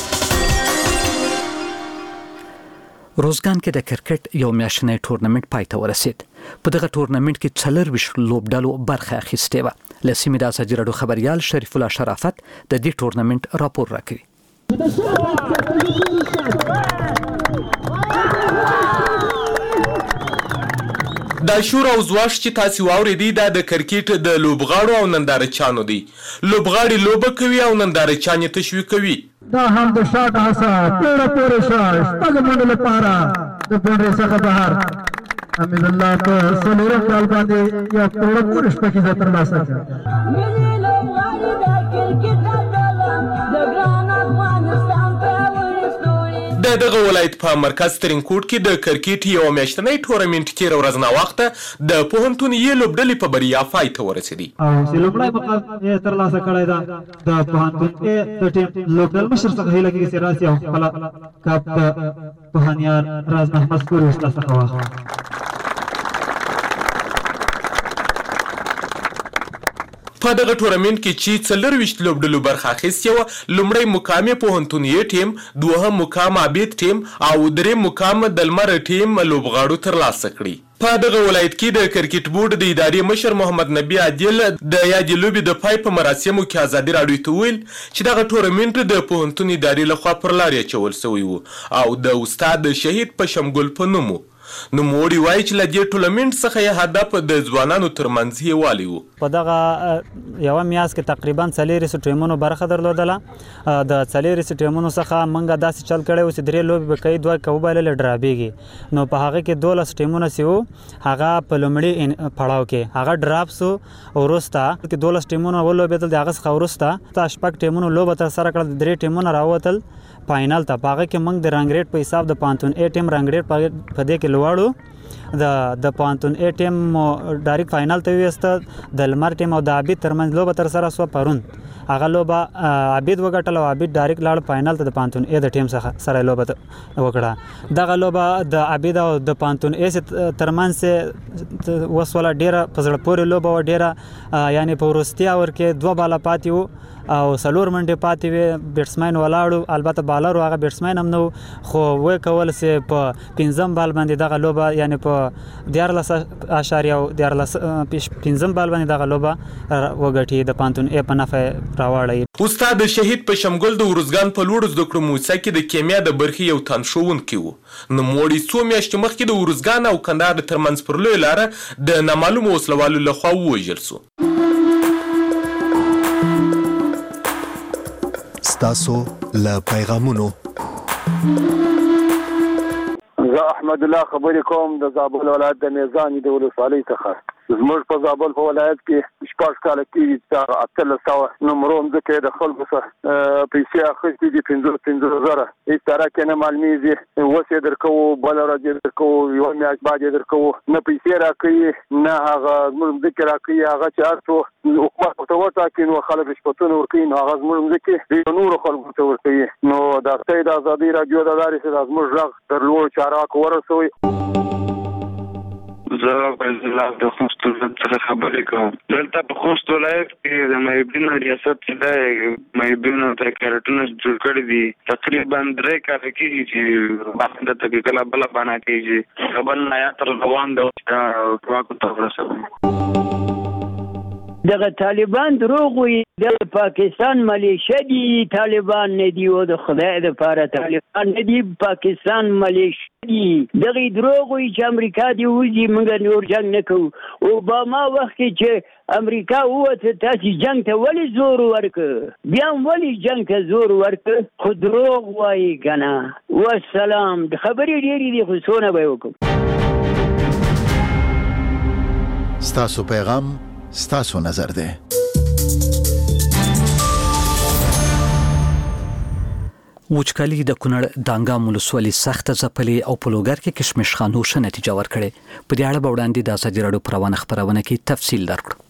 روزګان کې د کرکټ یو میاشتنی ټورنمنت پای ته ورسید. په دغه ټورنمنت کې څلورویشت لوبډلو برخه اخیستې وه. له سیمې د ازادي راډیو خبریال شریف الله شرافت د دې ټورنمنت راپور راکوي. دا شور او زواش چې تاسو واورېدی دا د کرکټ د لوبغاړو او نندارچیانو دی. لوبغاړي لوبه کوي او نندارچیان یې تشویق کوي. دا هم د شاټ هڅه پیړه پورې شاش شپږ منډو لپاره د بونډري څخه بهر امین الله په څلورم کال باندې یو پیړه پورې شپږیزه ترلاسه د دغه ولایت په مرکز ترینکوټ کې د کرکټ یو میاشتنی ټورنمنت تېره ورځ ناوخته د پوهنتون یې لوبډلې په بریا پای ته ورسېدې. او چې لومړی مقام یې ترلاسه کړی ده د پوهنتون یې د ټیم لوبډل مشر څخه هیله کېږي چې راسي او خپله کپ د پوهنیار راز محمد سپوري استاد څخه واخلي. په دغه ټورنمنت کې چې څلورویشت لوبډلو برخه اخیستې وه، لومړی مقام یې پوهنتون یې ټیم، دوهم مقام عابد ټیم او دریم مقام د لمر ټیم لوبغاړو ترلاسه کړي. په دغه ولایت کې د کرکټ بورډ د ادارې مشر محمد نبی عادل د یادې لوبې د پای په مراسمو کې ازادي راډیو ته وویل چې دغه ټورنمنت د پوهنتون ادارې لخوا پر لارې اچول شوی و او د استاد شهید په شمګل په نوم و. نوموړي وایي چې له دې ټورنمنت څخه یې هدف د ځوانانو ترمنځ یووالی و. په دغه یوه میاشت کې تقریبا څلېرویشتو ټیمونو برخه درلودله. د څلېرویشتو ټیمونو څخه موږ داسې چل کړی و چې درې لوبې به کوي، دوه که وبایللې ډرابېږي. نو په هغه کې دولس ټیمونه چې وو هغه په لومړي پړاو کې هغه ډراپ سو. وروسته کې دولس ټیمونه ولوبېدل، د هغه څخه وروسته شپږ ټیمونو لوبه ترسره کړل، درې ټیمونه راووتل فاینل ته. په هغه کې موږ د رنګ ریټ په حساب د پوهنتون ا ټیم رنګ ریټ په دې کې لوړو. د د پوهنتون ا ټیم ډایرکټ فاینل ته ویسته، د لمر ټیم او د عابد ترمنځ لوبه ترسره سوه پرون. هغه لوبه عابد وګټله او عابد ډایرکټ لاړ فاینل ته د پوهنتون ا د ټیم څخه سره لوبه وکړه. دغه لوبه د عابد او د پوهنتون ا ترمنځ وسوله ډېره په زړه پورې لوبه وه، ډېره یعنې په وروستي اور کې دوه باله پاتې وو او څلور منډې پاتې وې. بیټسمین ولاړو، البته بالر و، هغه بیټسمین هم نه و، خو ویې کول چې په پنځم بال باندې دغه لوبه یعنې په دیارلس اشاریه دیارلس پنځم بال باندې دغه لوبه وګټي، د پوهنتون ا په نفع راوړی. استاد شهید په شمګل د ارزګان په لوړو زده کړو موسسه کې د کیمیا د برخې یو تن ښوونکی و. نوموړي څو میاشتې مخکې د ارزګان او کندهار ترمنځ پر لویه لاره د نامعلومو وسلوالو لخوا ووژل سو. ستاسو له پیغامونو زه احمد الله خبرې کوم د زابل ولایت د میزانې د ولسوالۍ څخه. زموږ په زابل په ولایت کې شپږ کاله کېږي چې اتلس سوه نمرو مځکه یې د خلکو څخه پیسې اخیستې دي، پنځه پنځه زره هېڅ طرح نه معلومېږي. اوس یې درکوو، بله ورځ یې درکوو، یوه میاشت بعد یې درکوو، نه پیسې راکوي نه هغه زموږ مځکې راکوي. هغه چې هر څو حکومت ورته وټاکي نو خلک رشوتونه ورکوي، نو هغه زموږ مځکې د نورو خلکو ته ورکوي. نو د ښایي د ازادۍ راډیو د لارې چې دا زموږ غږ تر لوړو چارواکو ورسوي. زه فیض الله د خوست ولایت څخه خبرې کوم. دلته په خوست ولایت کې د محبینو ریاست چې دی محبینو ته کارټونه جوړ کړي دي، تقریبا درې کاله کېږي چې باندې ته کې کله بله بنا کېږي، خبر نه یا تر روان ده چارواکو ته ورسوي. دغه طالبان دروغ وایي د پاکستان ملیشه دي طالبان نه دي او د خدای لپاره طالبان نه دي پاکستان ملیشه دي دغه دروغ وي چې امریکا دی وځي موږ نور جنگ نه کوو اوباما وخت کې چې امریکا ووته تاسو جنگ ته ولې زور ورکړ بیا ولې جنگ ته زور ورکړ خو دروغ وایي کنه والسلام د خبرې ډېرې دي خو څونه به وکړو ستاسو پیغام ستاسو نظر دی. وچکالي د کونړ دانګام ولسوالۍ سخت ځپلې او په لوګر کې کشمش خانو ښه نتیجه ورکړې. په دې اړه به وړاندې د ازادي راډیو پر روانه خپرونه کې تفصیل درکړو.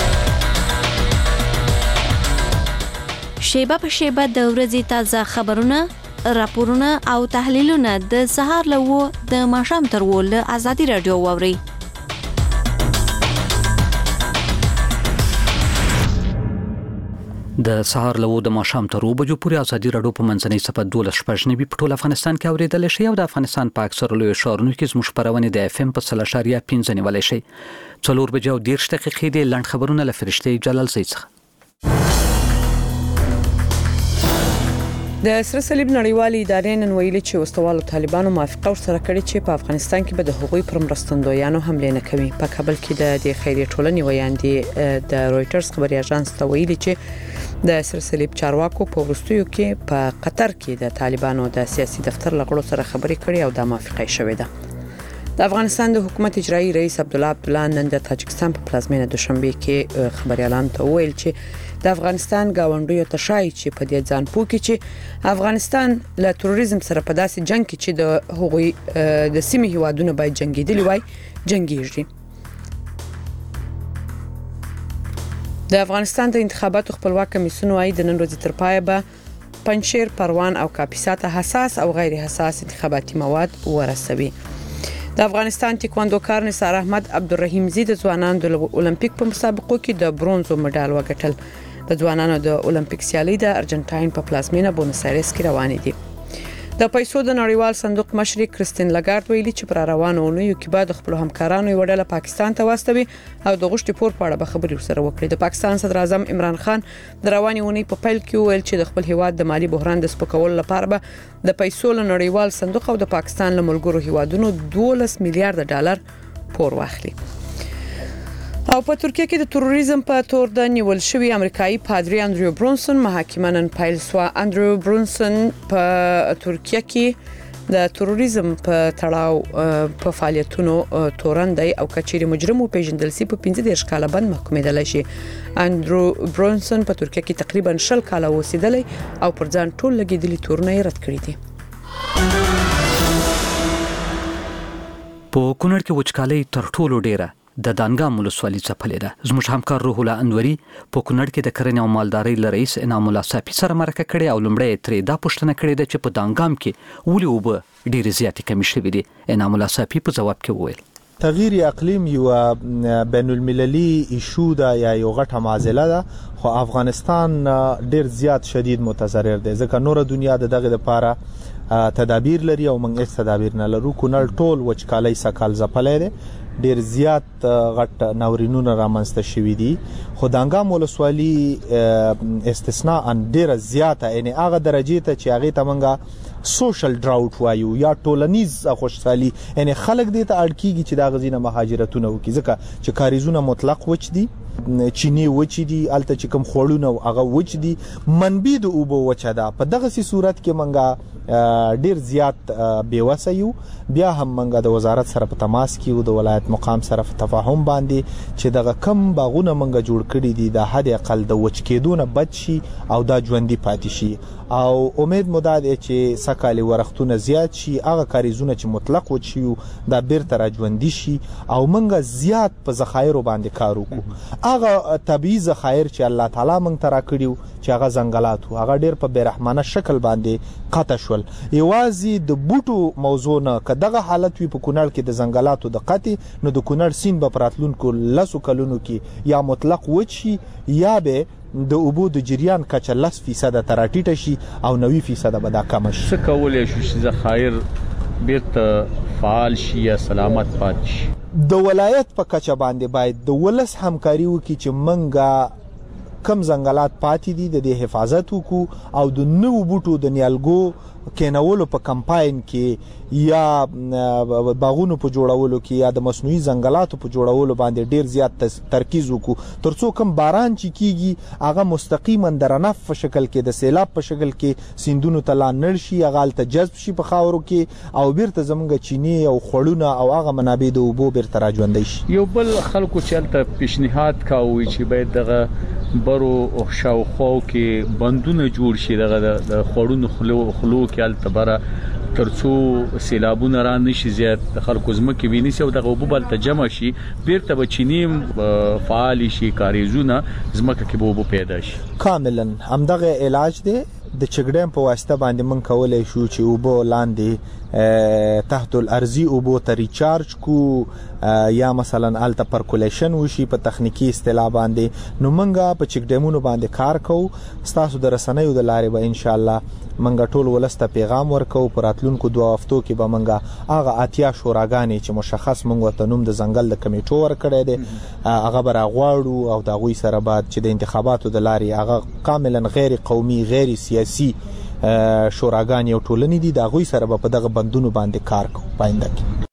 شیبه په شیبه د ورځې تازه خبرونه، راپورونه او تحلیلونه د سهار له و د ماښام تر و له ازادي راډیو واورئ. د سهار له و د ماښام تر و بجو پورې ازادي راډیو په منځنۍ صفحه دولس شپږ نوي په ټول افغانستان کې اوریدل شي او د افغانستان په اکثره لویو ښارونو کې زموږ خپرونې د اف ام په سل اشاریه پنځه نیولی شي. څلور بجې او دېرش دقیقې د لنډ خبرونه له فرشتې جلال زی څخه. د سره صلیب نړیوالې ادارې نن ویلي چې وسوالو طالبانو موافقه ورسره کړې چې په افغانستان کې به د هغوی پر مرستندویانو حمله نه کوي. په کابل کې د دې خیریه ټولنې ویاندې د رويټرز خبري اژانس ته ویلي چې د سره صلیب چارواکو په وروستیو کې په قطر کې د طالبانو د سیاسي دفتر لغړو سره خبرې کړې او د موافقه شوې ده. د افغانستان د حکومت اجرایی رئیس عبدالله عبدالله نن د تاجکستان په پلازمینه دوشنبه کې خبريالان ته ویل چې د افغانستان گاونډیو ته شایي چې په دې ځان پوکي چې افغانستان له تروریزم سره په داسې جنگ کې چې د هغوی د سیمې هیوادونو باید جنگیدلی وای جنگیږي. د افغانستان د انتخاباتو خپلواک کمیسیون وايي د نن ورځې تر پایه به پنجشیر، پروان او کاپیسا ته حساس او غیر حساس انتخاباتي مواد ورسوي. د افغانستان تکواندوکار نثار احمد عبدالرحیم زی د ځوانانو د اولمپیک په مسابقو کې د برونزو مډال وګټل. د ځوانانو د اولمپیک سیالي د ارجنټاین په پلازمینه بونس ایرس کې روانې دي. د پیسو د نړیوال صندوق مشر کریستین لاګارد ویلي چې پر روانو اونیو کې بعد خپل همکارانو یو ډله پاکستان ته واستوي او د غشتي پور په اړه به خبرې سره وکړي. د پاکستان صدر اعظم عمران خان د رواني اونۍ په پیل کې ویل چې د خپل هیواد د مالی بحران د سپکولو لپاره به د پیسو له نړیوال صندوق او د پاکستان له ملګرو هیوادونو دولس میلیارډ ډالر پور واخلي. او په ترکیه کې د تروریزم په تور د نیول شوی امریکایي پادری اندریو برونسون محاکمه نن پیل شو. اندریو برونسون په ترکیه کې د تروریزم په تړاو په فعالیتونو تورندای او کچېری مجرم او پیژندل سي په پنځه دیرش کاله بند محکومېدل شي. اندریو برونسون په ترکیه کې تقریبا شل کاله اوسېدلی او پر ځان ټول لګېدلي تورونه رد کړی دي. په کونړ کې وچکالي تر ټولو ډیره د دانګام ولسوالۍ ځپلې ده. زموږ همکار روح الله انوري په کونړ کې د کرنې او مالدارۍ له رئیس انعام الله صافي سره مرکه کړې او لومړی ترې دا پوښتنه کړې ده چې په دانګام کې ولې اوبه ډېرې زیاتې کمې شوې دي. انعام الله صافي په ځواب کې وویل تغییر اقلیم یو بین المللي ایشو ده یا یو غټه معضله ده خو افغانستان ډېر زیات شدید متضرر دی ځکه نور دنیا دغه لپاره تدابیر لري او موږ هیڅ تدابیر نه لرو. کونړ ټول وچکالۍ سکال ځپلې ده ډیر زیات غټ ناورینونه رامنځته شوي دي خو دانګام ولسوالۍ استثناء ان ډیر زیاته یعنی هغه درجه ته چې هغه تمنګه سوشل ډراوټ وایو یا ټولنیز خوشحالي یعنی خلک دې ته اړ کیږي چې دا غزینه مهاجرتونه وکړي ځکه چې کاریزونه مطلق وچ دي چینی وچ دي الته چې کوم خوړونه هغه وچ دي منبي د اوبو وچه ده. په دغه سي صورت کې منګه ډیر زیات بیوسه یو بیا هم منګه د وزارت سره په تماس کې او د ولایت مقام سره په تفاهم باندې چې دغه کم باغونه منګه جوړ کړي دي د حد اقل د وچ کېدونه بچ شي او دا ژوندۍ پاتې شي او امید مو ده چې سکالي ورختونه زیات شي هغه کاریزونه چې مطلق وچ شي دا بیرته را ژوندۍ شي او منګه زیات په ذخایر باندې کار وکړو. هغه طبيعي ذخایر چې الله تعالی موږ ته راکړیو چې هغه ځنګلات هغه ډیر په بیرحمانه شکل باندې قطع شول. یوازې د بوټو موضوع نه کداغه حالت وي په کونړ کې د ځنګلاتو د قطع نو د کونړ سین په پراتلونکو لسو کلونو کې یا مطلق وچی یا به د اوبو د جریان کچه لس فیصد تراټیټه شي او نوي فیصد به دا کم شي. څه کولای شو چې ذخایر بیرته فعال شي یا سلامت پاتې شي؟ د ولایت په کچه باندې باید د ولس همکاري وکړي چې منګه کم ځنګلات پاتې دي د دې حفاظت وکړو او د نوو بوټو د نیالګو کینولو په کمپاین کې یا باغونو په جوړولو کې یا د مصنوعي ځنګلاتو په جوړولو باندې ډیر زیات ترکیز وکړو ترڅو کم باران چې کیږي هغه مستقیما درنف په شکل کې د سیلاب په شکل کې سیندونو ته لاندې نشي هغه ته جذب شي په خاورو کې او بیرته زمونږ چینی او خړونه او هغه منابع د اوبو بیرته راځوندي شي. یو بل خلکو چلته پیشنهاد کاوه چې باید دغه برو او شاوخو کې بندونه جوړ شي دغه د خړونو خلو خلو کې التبره ترڅو سیلابونه را نشي زیات د خلکو زمکه ویني سي او دغه اوبو بل ته جمع شي بیرته بچینیم فعال شي کاریزونه زمکه کې اوبو پیدا شي. کاملا همدغه علاج دی د چګډم په واسطه باندې من کولای شو چې اوبو لاندې تحت الارضی اوبو ته ریچارج کو یا مثلا الته پرکولیشن وشي په تخنیکی اصطلاح باندې نو منګه په چګډمونو باندې کار کوو ستاسو د رسنیو د لارې به ان شاء الله منګه ټول ولسته پیغام ورکو پر راتلونکو دوه هفتو کې به منګه هغه اتیا شوراګانې چې مشخص منګه ته نوم د ځنګل د کمیټو ورکړی دی هغه بر غواړو او د غوي سره بعد چې د انتخاباتو د لارې هغه کاملا غیر قومي غیر سیاسي شوراګانې او ټولنې دي د غوي سره په دغه بندونو باندې کار کوو پاینده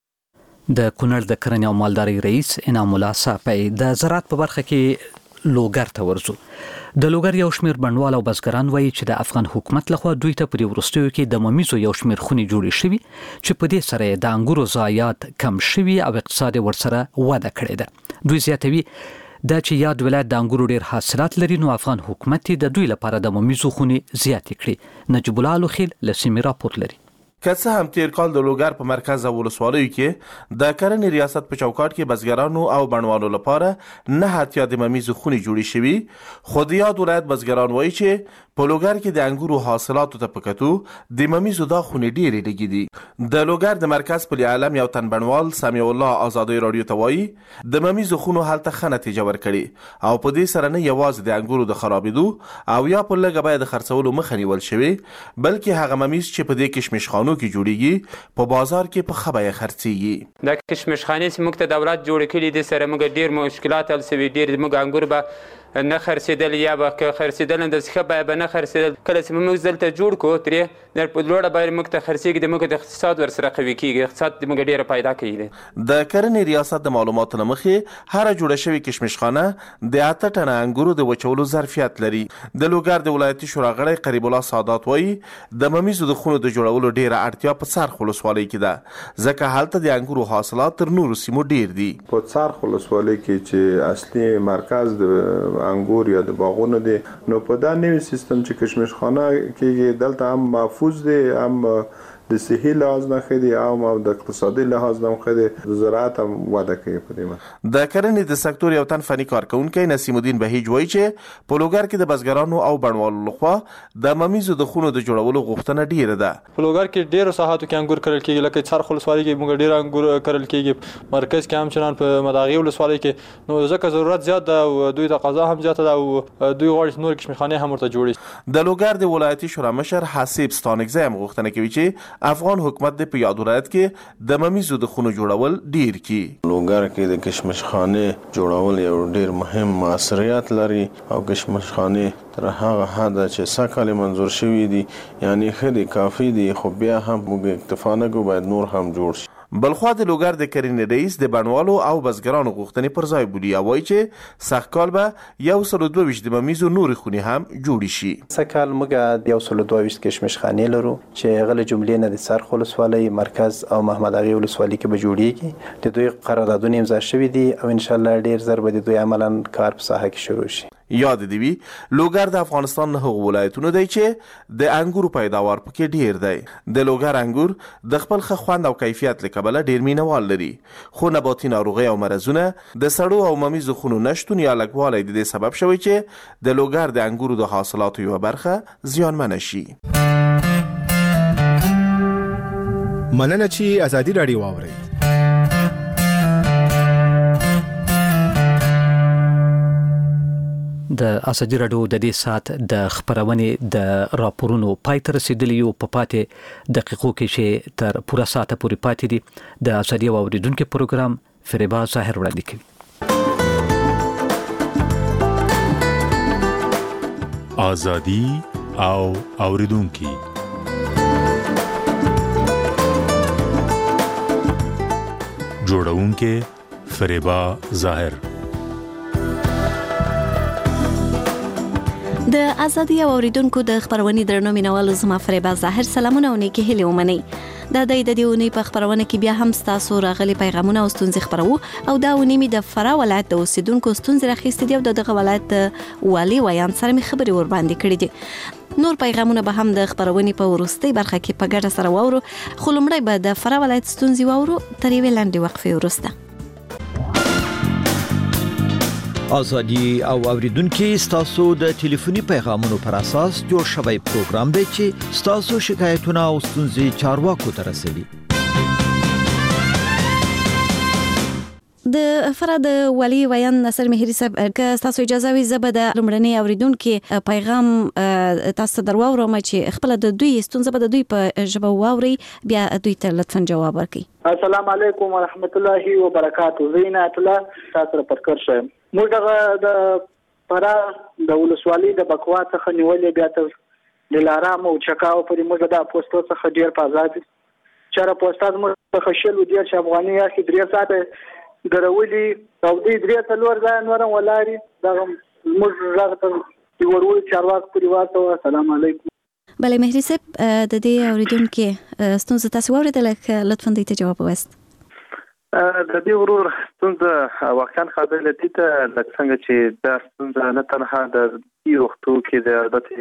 کې. د کونړ د کرنې او مالدارۍ رئیس انعام الله صافی د زراعت په برخه کې لوګر ته ورزو. د لوګر یو شمیر بڼوال او بزګران وایي چې د افغان حکومت لخوا دوی ته پر ورستیو کې د ممیزو یو شمیر خونې جوړې شوي چې په دې سره د انګورو ضایعات کم شوي او اقتصاد ورسره وده کړې ده. دوی زیاتوي دا چې یاد ولایت د انګورو ډیر حاصلات لري نو افغان حکومت د دوی لپاره د ممیزو خونې زیاتې کړي. نجیب الله الخیل له سیمې راپور لري. که څه هم تیر کال د لوګر په مرکز او ولسوالیو کې د کرنې ریاست په چوکاټ کې بزګرانو او بڼوالو لپاره نه اتیا د ممیزو خونې جوړې شوي خو د یاد ولایت بزګران وایي چې په لوګر کې د انګورو حاصلاتو ته پکتو د ممیزو دا خونې ډېرې لګې دي. د لوګر د مرکز پلی عالم یو تن بڼوال سمیع الله آزادۍ رادیو ته وایي د ممیزو خونو هلته ښه نتیجه ورکړې او په دې سره نه یوازې د انګورو د خرابېدو او یا په لږه بیه د خرڅولو مخه نیول شوې بلکې هغه ممیز چې په دې کشمش خانو کې جوړیږي په بازار کې په ښه بیه خرڅېږي. د کشمش خانې چې موږ ته دولت جوړې کړي دي سره موږ ډېر مشکلات حل سوي ډېر موږ انګور به نه خرڅېدل یا به که خرڅېدل هم داسې ښه بیه به نه خرڅېدل کله چې موږ دلته جوړ کړو ترې په لوړه بیه موږ ته خرڅېږي د موږ د اقتصاد ورسره قوي کېږي اقتصاد د موږ ډېره پیدا کوي دی. د کرنې ریاست د معلوماتو له مخې هره جوړه شوې کشمشخانه د اته ټنه انګورو د وچولو ظرفیت لري. د لوګر د ولایتي شورا غړی قریب الله سادات وایي د ممیزو د خونو د جوړولو ډېره اړتیا په څرخ ولسوالۍ کې ده ځکه هلته د انګورو حاصلات تر نورو سیمو ډېر دي. په څرخ ولسوالۍ کې چې اصلي مرکز د انګور یا د باغونو دي نو په دا نوی سیستم چې کشمشخانه کې دلته هم محفوظ دي هم د صحي لحاظ نه خدي او د اقتصادي لحاظ نه خدي د زراعت هم وده کوي په دې. د کرنې د سکتور یو تن فني کارکونکي نسیم الدین بهیج وایي چې په لوګر کې د بزګرانو او بڼوالو لخوا د ممیزو د خونو د جوړولو غوښتنه ډیره ده. په لوګر کې ډیرو ساحاتو کې انګور کرل کېږي لکه څرخ ولسوالۍ کې موږ ډیر انګور کرل کېږي مرکز کې هم چنان په مداغي ولسوالۍ کې نو ځکه ضرورت زیات ده او دوی تقاضا هم زیاته ده او دوی غواړي نور کشمخانه هم ورته جوړي. د لوګر د ولایتي شورا مشر حسیب ستانکزی هم غوښتنه کوي چې افغان حکومت د په یاد ولایت کې د ممیزو د خونو جوړول ډیر کی. لوګر کې د کشمشخانه جوړول یو ډیر مهم موثریت لري او کشمشخانه تر هغه حد چې سکهاله منظور شوی دي یعنی خدي کافی دي خو بیا هم موږ اکتفا نه کوو باید نور هم جوړ شي. بلخوا د لوګر د کرنې رئیس د بڼوالو او بزګرانو غوښتنې پر ځای بولي او وایي چې سږکال به یو سل دوه ویشت د ممیزو نورې خونې هم جوړې شي. سږکال موږ یو سل دوه ویشت کشمشخانې لرو چې هغه له جملې نه د څرخ ولسوالۍ مرکز او محمد اغې ولسوالۍ کې به جوړیږي. د دوی قراردادونه امضا شوي دي او انشاءالله ډیر زر به د دوی عملاً کار په ساحه کې شروع شي. یاد دی وی لوګر د افغانستان نه هغو ولایتونو دی چې د انګورو پیداوار پکې ډیر دی. د لوګر انګور د خپل ښه خوند او کیفیت له کبله ډیر مینوال لري خو نباتي ناروغۍ او مرضونه د سړو او ممیزو خونو نشتون یا لږوالی د دې سبب شوی چې د لوګر د انګورو د حاصلاتو یوه برخه زیانمنه شي. مننه چې ازادي راډیو واورئ. د ازادي راډیو د دې سات د خبرونې د راپورونو پای ته رسیدلی یو په پاتې دقیقو کې چې تر پوره ساعته پورې پاتې دي د ازادي اوریدونکو پروګرام فریبا ظاهر وړاندې کوي. ازادي او اوریدونکو. جوړونکې فریبا ظاهر. د ازادي او اوریدونکو د خبرونې درنو مینوالو زما فریبا ظاهر سلامونه او نیکی هیله ومني. دا د دې ونی په خبرونه کې بیا هم تاسو راغلي پیغامونه او ستونزې خبرو او دا ونی می د فرا ولایت د اوسیدونکو ستونزې راخېستې دي او دغه ولایت والی ویان سره می خبري ور باندې کړې دي. نور پیغامونه به هم د خبرونې په ورستۍ برخه کې په ګډه سره واورو، خو لومړی به د فرا ولایت ستونزې واورو تر یوې لنډې وقفې وروسته. ازادي او اوریدونکو ستاسو د ټلیفوني پیغامونو پر اساس جوړ شوی پروګرام دی چې ستاسو شکایتونه او ستونزې چارواکو ته رسوي. د فراد ولی ویان نصر مهری صاحب که تاسو اجازه وي زه به د لومړنۍ اوریدونکو پیغام تاسو درواورم چې خپل د دوی ستونزه به د دوی په ژبه واوري، بیا دوی ته لطفا جواب ورکړي. السلام علیکم ورحمت الله وبرکاته. زینت الله تاسو پر کار شم. موږ د فرا د ولسوالۍ د بکوا څخه نیولې بیا تر لارام او چکاو پرې موږ د پوسټو څخه ډیر په آزاد چاره پوسټاز موږ څخه شل ډیر چې افغاني اخی درې ساعته درولي او دې درې تلور ځای نورم ولاري دا موږ راغته دی ورول چارواک پرې واسو. السلام علیکم. بله مهری صاحب د دې اوریدونکو ستونزه تاسو واوریدل، لطفا دې ته جواب وست. د دې ورور ستونزه واقعا خبره دي ته څنګه چې دا ستونزه نه تنها د یو وختو کې د البته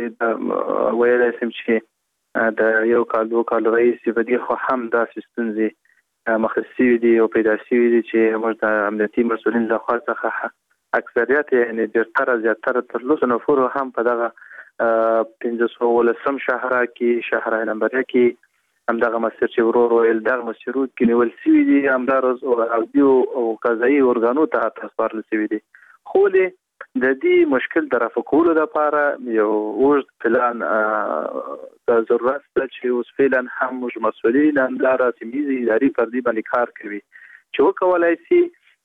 ویل سم چې د یو کال دوه کال رئیس بدی خو هم دا ستونزه مخصوصي دي او پیدا شوی دي چې موږ د امنیتي مسؤلین له خوا څخه اکثریت یعنی د تر زیاتره تر لوس نفر هم په دغه پنځه سوه ولسم شهر کې شهر نمبر کې هم دغه مسیر چې ورور ویل دغه مسیرو کې نیول شوی دي، هم دا روز او دیو او قضایي ارګانو ته تاسو شوی دي. خو له د دې مشکل د رفع کولو لپاره یو اوږد پلان د ضرورت ده چې اوس فعلا هم موږ مسؤلین هم د رسمي اداري فردي باندې کار کوي چې وکولای شي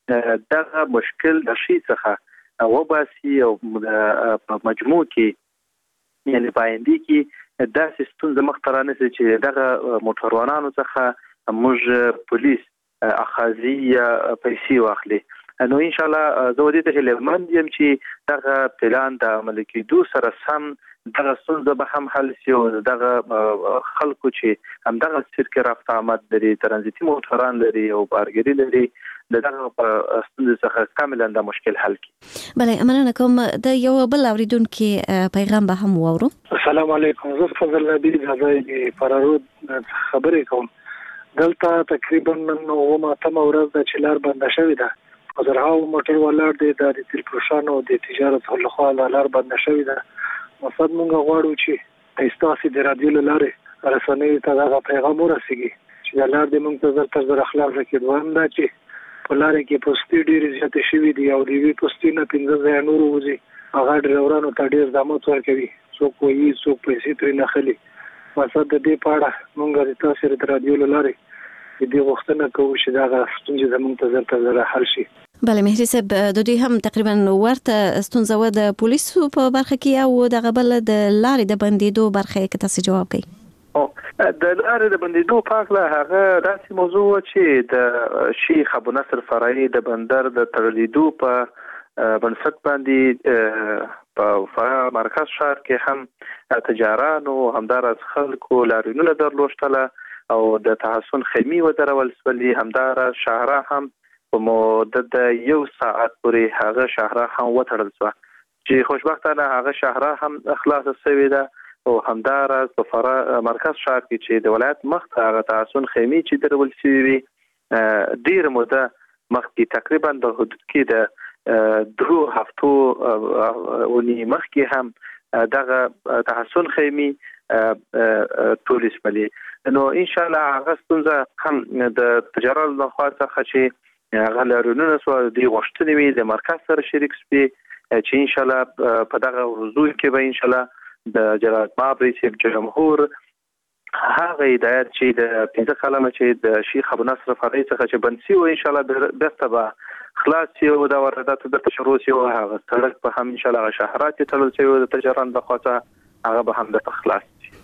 دغه مشکل د شي څخه وباسي او په مجموع کې یعنی پاینده کې دا سیستم د مخترانه چې دغه موټروانانو څخه موږ پولیس اخاذي پیسې واخلي. نو ان شاء الله زه ودې ته لمن یم چې دغه پلان د عمل کېدو سره سم دغه ستونزه به هم حل شي او دغه خلکو چې هم دغه سرکې رفت آمد لري، ترانزیتي موټران لري او بارګري لري، دغه ستونزه څخه کاملا د مشکل حل کی. بله مننه کوم. د یو بل اوریدونکو پیغام به هم واورو. السلام علیکم. زه فضل نبی زاده فرارود خبرې کوم. دلته تقریبا نن اومه تم ورځ د چلار بند شوې ده. زرهاو موټر ولر دي د تلپروشانو د تجارت خلخوا لار بند شوې ده. مقصد مونږ غواړو چې ایستاسي د رادیو لاره رسنۍ ته دا پیغام ورسیږي چې د لار د مونږ ته تر زر اخلاق کې دوام ده چې په لار کې پوسټي ډېر زیات شوي دي او د وی پوسټي نه پنځه ځای نور وځي هغه ډرایورانو ته ډېر زحمت ورکوي، څوک وایي څوک پیسې ترې نه خلي. مقصد د دې په اړه مونږ د تاسو د رادیو لاره دې غوښتنه کوو چې دا ستونزې زموږ ته زر تر زر حل شي. بله مهری صاحب د دوی هم تقریبا ورته ستونزه و د پولیسو په برخه کې او دغه بل د لارې د بندیدو برخه کې تاسو جواب کوي. د لارې د بندیدو پاکله هغه داسې موضوع چې د شیخ ابو نصر فرعي د بندر د تړلیدو په بنسټ باندې په فرا مرکز ښار کې هم تجارانو همدارس خلکو لاریونونه درلوشتله او د تحسن خیمې ودرول سولې، همدار شهره هم په مدت یو ساعت پورې هغه شهره هم وتړل شو چې خوشبختانه هغه شهره هم خلاص شوې ده او همدار په فرا مرکز ښار کې چې د ولایت مخ ته هغه تحسن خیمې چې درول شوې ډیر موده مخکې تقریبا د حدود کې د درو هفتو ونی مخکې هم دغه تحسن خیمې ټول شملي. نو ان شاء الله هغه ستونزه هم د تجارت لخوا څخه چې هغه لرونونه سو د غشتنې وي د مرکز سره شریک سپي چې ان شاء الله په دغه وضوح کې به ان شاء الله د جلال ماب رئیس جمهور هغه هدایت چې د پنځه کلمه چې د شیخ ابو نصر فرعي څخه چې بنسي او ان شاء الله بسته به خلاص یو د واردات د تشروع یو هغه سړک په هم ان شاء الله شهرات تلل شي د تجاران د خاطر هغه به هم د تخلاص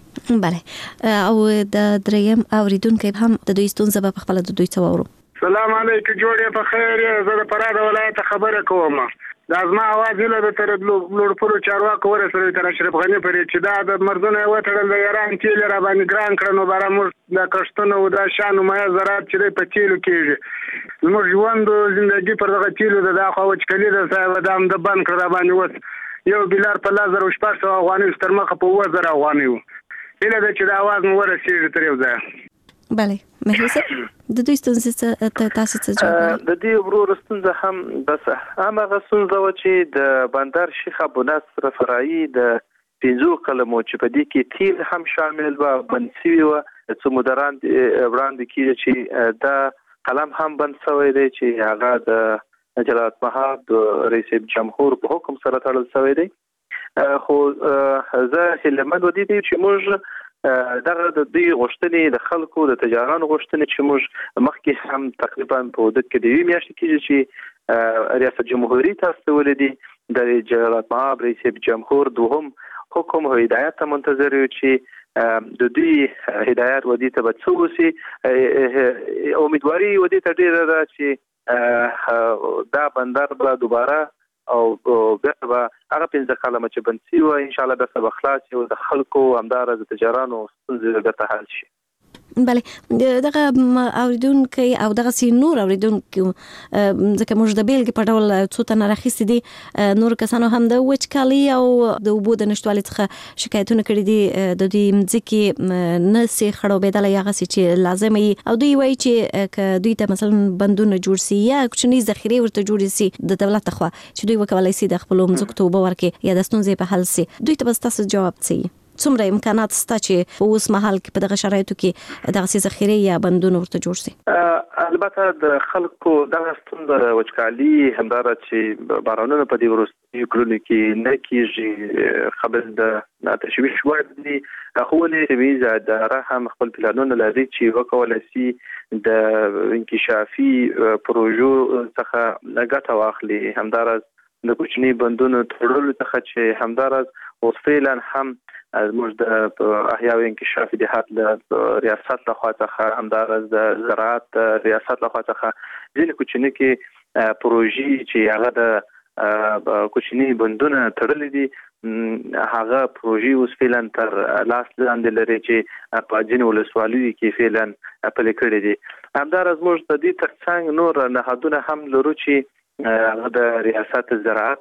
بله او د دریم اوریدونکو هم د دوی ستونزه په خپل د دوی څورو. سلام علیکم جوړه په خیر زه د فراه د ولایت خبره کوم. د ازما आवाज له د تر لوړ پرو چارواکو ورسره تر اشرف غنی پرې چې دا د مردونه وټړل د ایران تیل را باندې ګران کړنو برامور د کښتونو او د شانو مې زراعت چې په تیلو کېږي موږ ژوند ژوندۍ پر دغه تیلو د داخو وچکلي د صاحب دام د بند کړ را باندې وس یو بلار په لازر او شپږ سوه افغانۍ تر مخه په وزر افغانۍ وو اله د چې د आवाज مو ورسېږي تر یو ځای. بله مهرسه د دوی ستونزې ته تاسو څه جواب د دې ورور ستونزه هم بس هغه ستونزه و چې د بندر شیخ ابو نصر فرعي د پنځو کلمو چې په دې کې تیل هم شامل و بنسي و څو مدران وړاندې کیږي چې دا قلم هم بند شوی دی چې هغه د جلالت مهاب د رئیس جمهور په حکم سره تړل شوی دی. خو زه هلمند ودی دی چې موږ دغه د دوی غوښتنې د خلکو د تجارانو غوښتنې چې موږ مخکې هم تقریبا په ودت کې د یوې میاشتې کېږي چې ریاست جمهوریت تاسو ولدي د جلالت مهاب رئیس جمهور دوهم حکم او هدایت ته منتظر یو چې د دوی هدایت ودی ته به څه وسی امیدواري ودی ته ډیره ده چې دا بندر به دوباره او بیا به هغه پنځه کلمه چې بنسي و ان شاء الله به سبا خلاص او د خلکو همدار د تجارانو ستونزې به حل شي. بله دغه اوریدونکو او دغه سي نور اوریدونکو ځکه موږ د بیلګې په ډول څو تنه راخېستې دي نور کسانو هم د وچکالي او د اوبو د نشټوالي څخه شکایتونه کړي دي د دوی مځکې نه سي خړوبېدل یا غسي چې لازم وي او دوی وایي چې ک دوی ته مثلا بندونه جوړ سي یا کوچني ذخیره ورته جوړ سي د دولت خوا چې دوی وکولای سي د خپل مځکو ته اوبه ورکړي یا د ستونزې په حل سي دوی ته بس تاسو جواب څه څومره امکانات شته چې په اوس مهال کې په دغه شرایطو کې دغه ذخیره یا بندونه ورته جوړ شي؟ البته د خلکو دغه ستونزه وچکالي همدار چې بارانونه په دې وروستیو کلونو کې نه کېږي قبل د تشویش وړ دي خو ولې ویزه اداره هم خپل پلانونه لري چې وکولای شي د انکشافي پروژو څخه ګټه واخلي همدار د کوچني بندونو تړلو څخه چې همدار اوس فعلا هم موږ د احیا او انکشاف دهات د ریاست لخوا څخه همدار د زراعت ریاست لخوا څخه ځینې کوچني کې پروژې چې هغه د کوچني بندونه تړلې دي هغه پروژې اوس فعلا تر لاس لاندې لري چې په ځینو ولسوالیو کې فعلا خپل کړي دي همدار موږ د دې ترڅنګ نور نهادونه هم لرو چې هغه د ریاست زراعت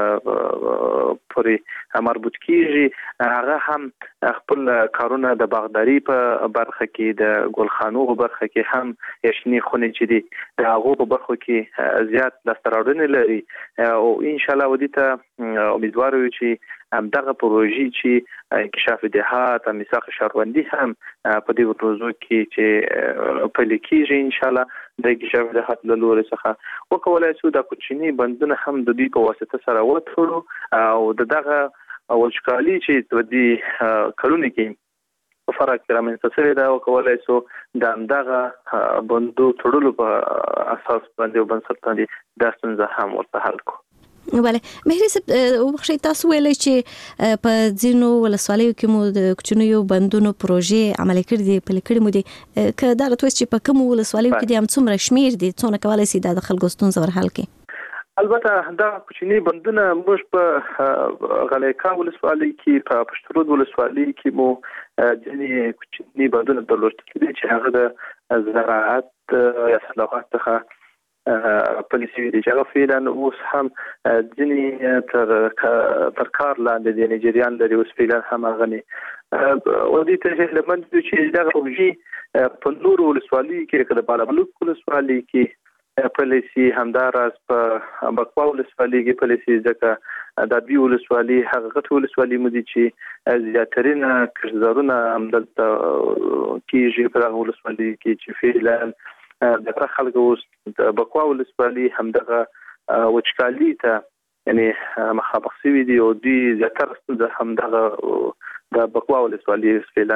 پورې مربوط کیږي هغه هم خپل کارونه د باغداري په برخه کې د ګلخانو په برخه کې هم یشنی خونې چې دي هغه په برخه کې زیات دستراوړنې لري او ان شاء الله ودی ته امیدوار یو چې هم دغه پروژې چې انکشاف دهات او میثاق شهروندي هم په دې ورځو کې چې په لیکيږي ان شاء الله د انکشاف دهات له لوري څخه وکولای شو د کوچني بندونه هم د دې په واسطه سره وټړو او دغه وچکالي چې د دې کلونو کې په فرق کې رامنځته شوې ده وکولای شو د دغه بندو تړلو په اساس باندې او بنسټ باندې د ستونزه هم ورته حل کو. بله مهري صاحب وبخښئ تاسو ویلئ چې په ځینو ولسوالیو کې مو د کوچنیو بندونو پروژې عملي کړي دي پلي کړي مو دي که دا راته وایاست چې په کومو ولسوالیو کې دي هم څومره شمېر دي څونه کولی شي دا د خلکو ستونزه ور حل کړي؟ البته دا کوچني بندونه موږ په غلیکا ولسوالۍ کې په پشترود ولسوالۍ کې مو ځینې کوچني بندونه درلودل چې هغه د زراعت یا صلاحات څخه پالیسي دي چې هغه فعلا اوس هم ځینې تر تر کار لاندې د نایجریان لري اوس فعلا هم غني او دې ته لمن چې دا پروژې په نورو ولسوالۍ کې کله بالابلوک ولسوالۍ کې پالیسي همداراز په بکوا ولسوالۍ کې پالیسي ځکه د بي ولسوالۍ حقیقت ولسوالۍ مدي چې زیاترین کړزارونه همدلته کېږي په هغه ولسوالۍ کې چې فعلا د خلکو د بکوا ولسوالۍ همدغه وچکالي ته یعنی مخابخ شوي دي او دوی زیاتره ستونزه همدغه د بکوا ولسوالۍ فعلا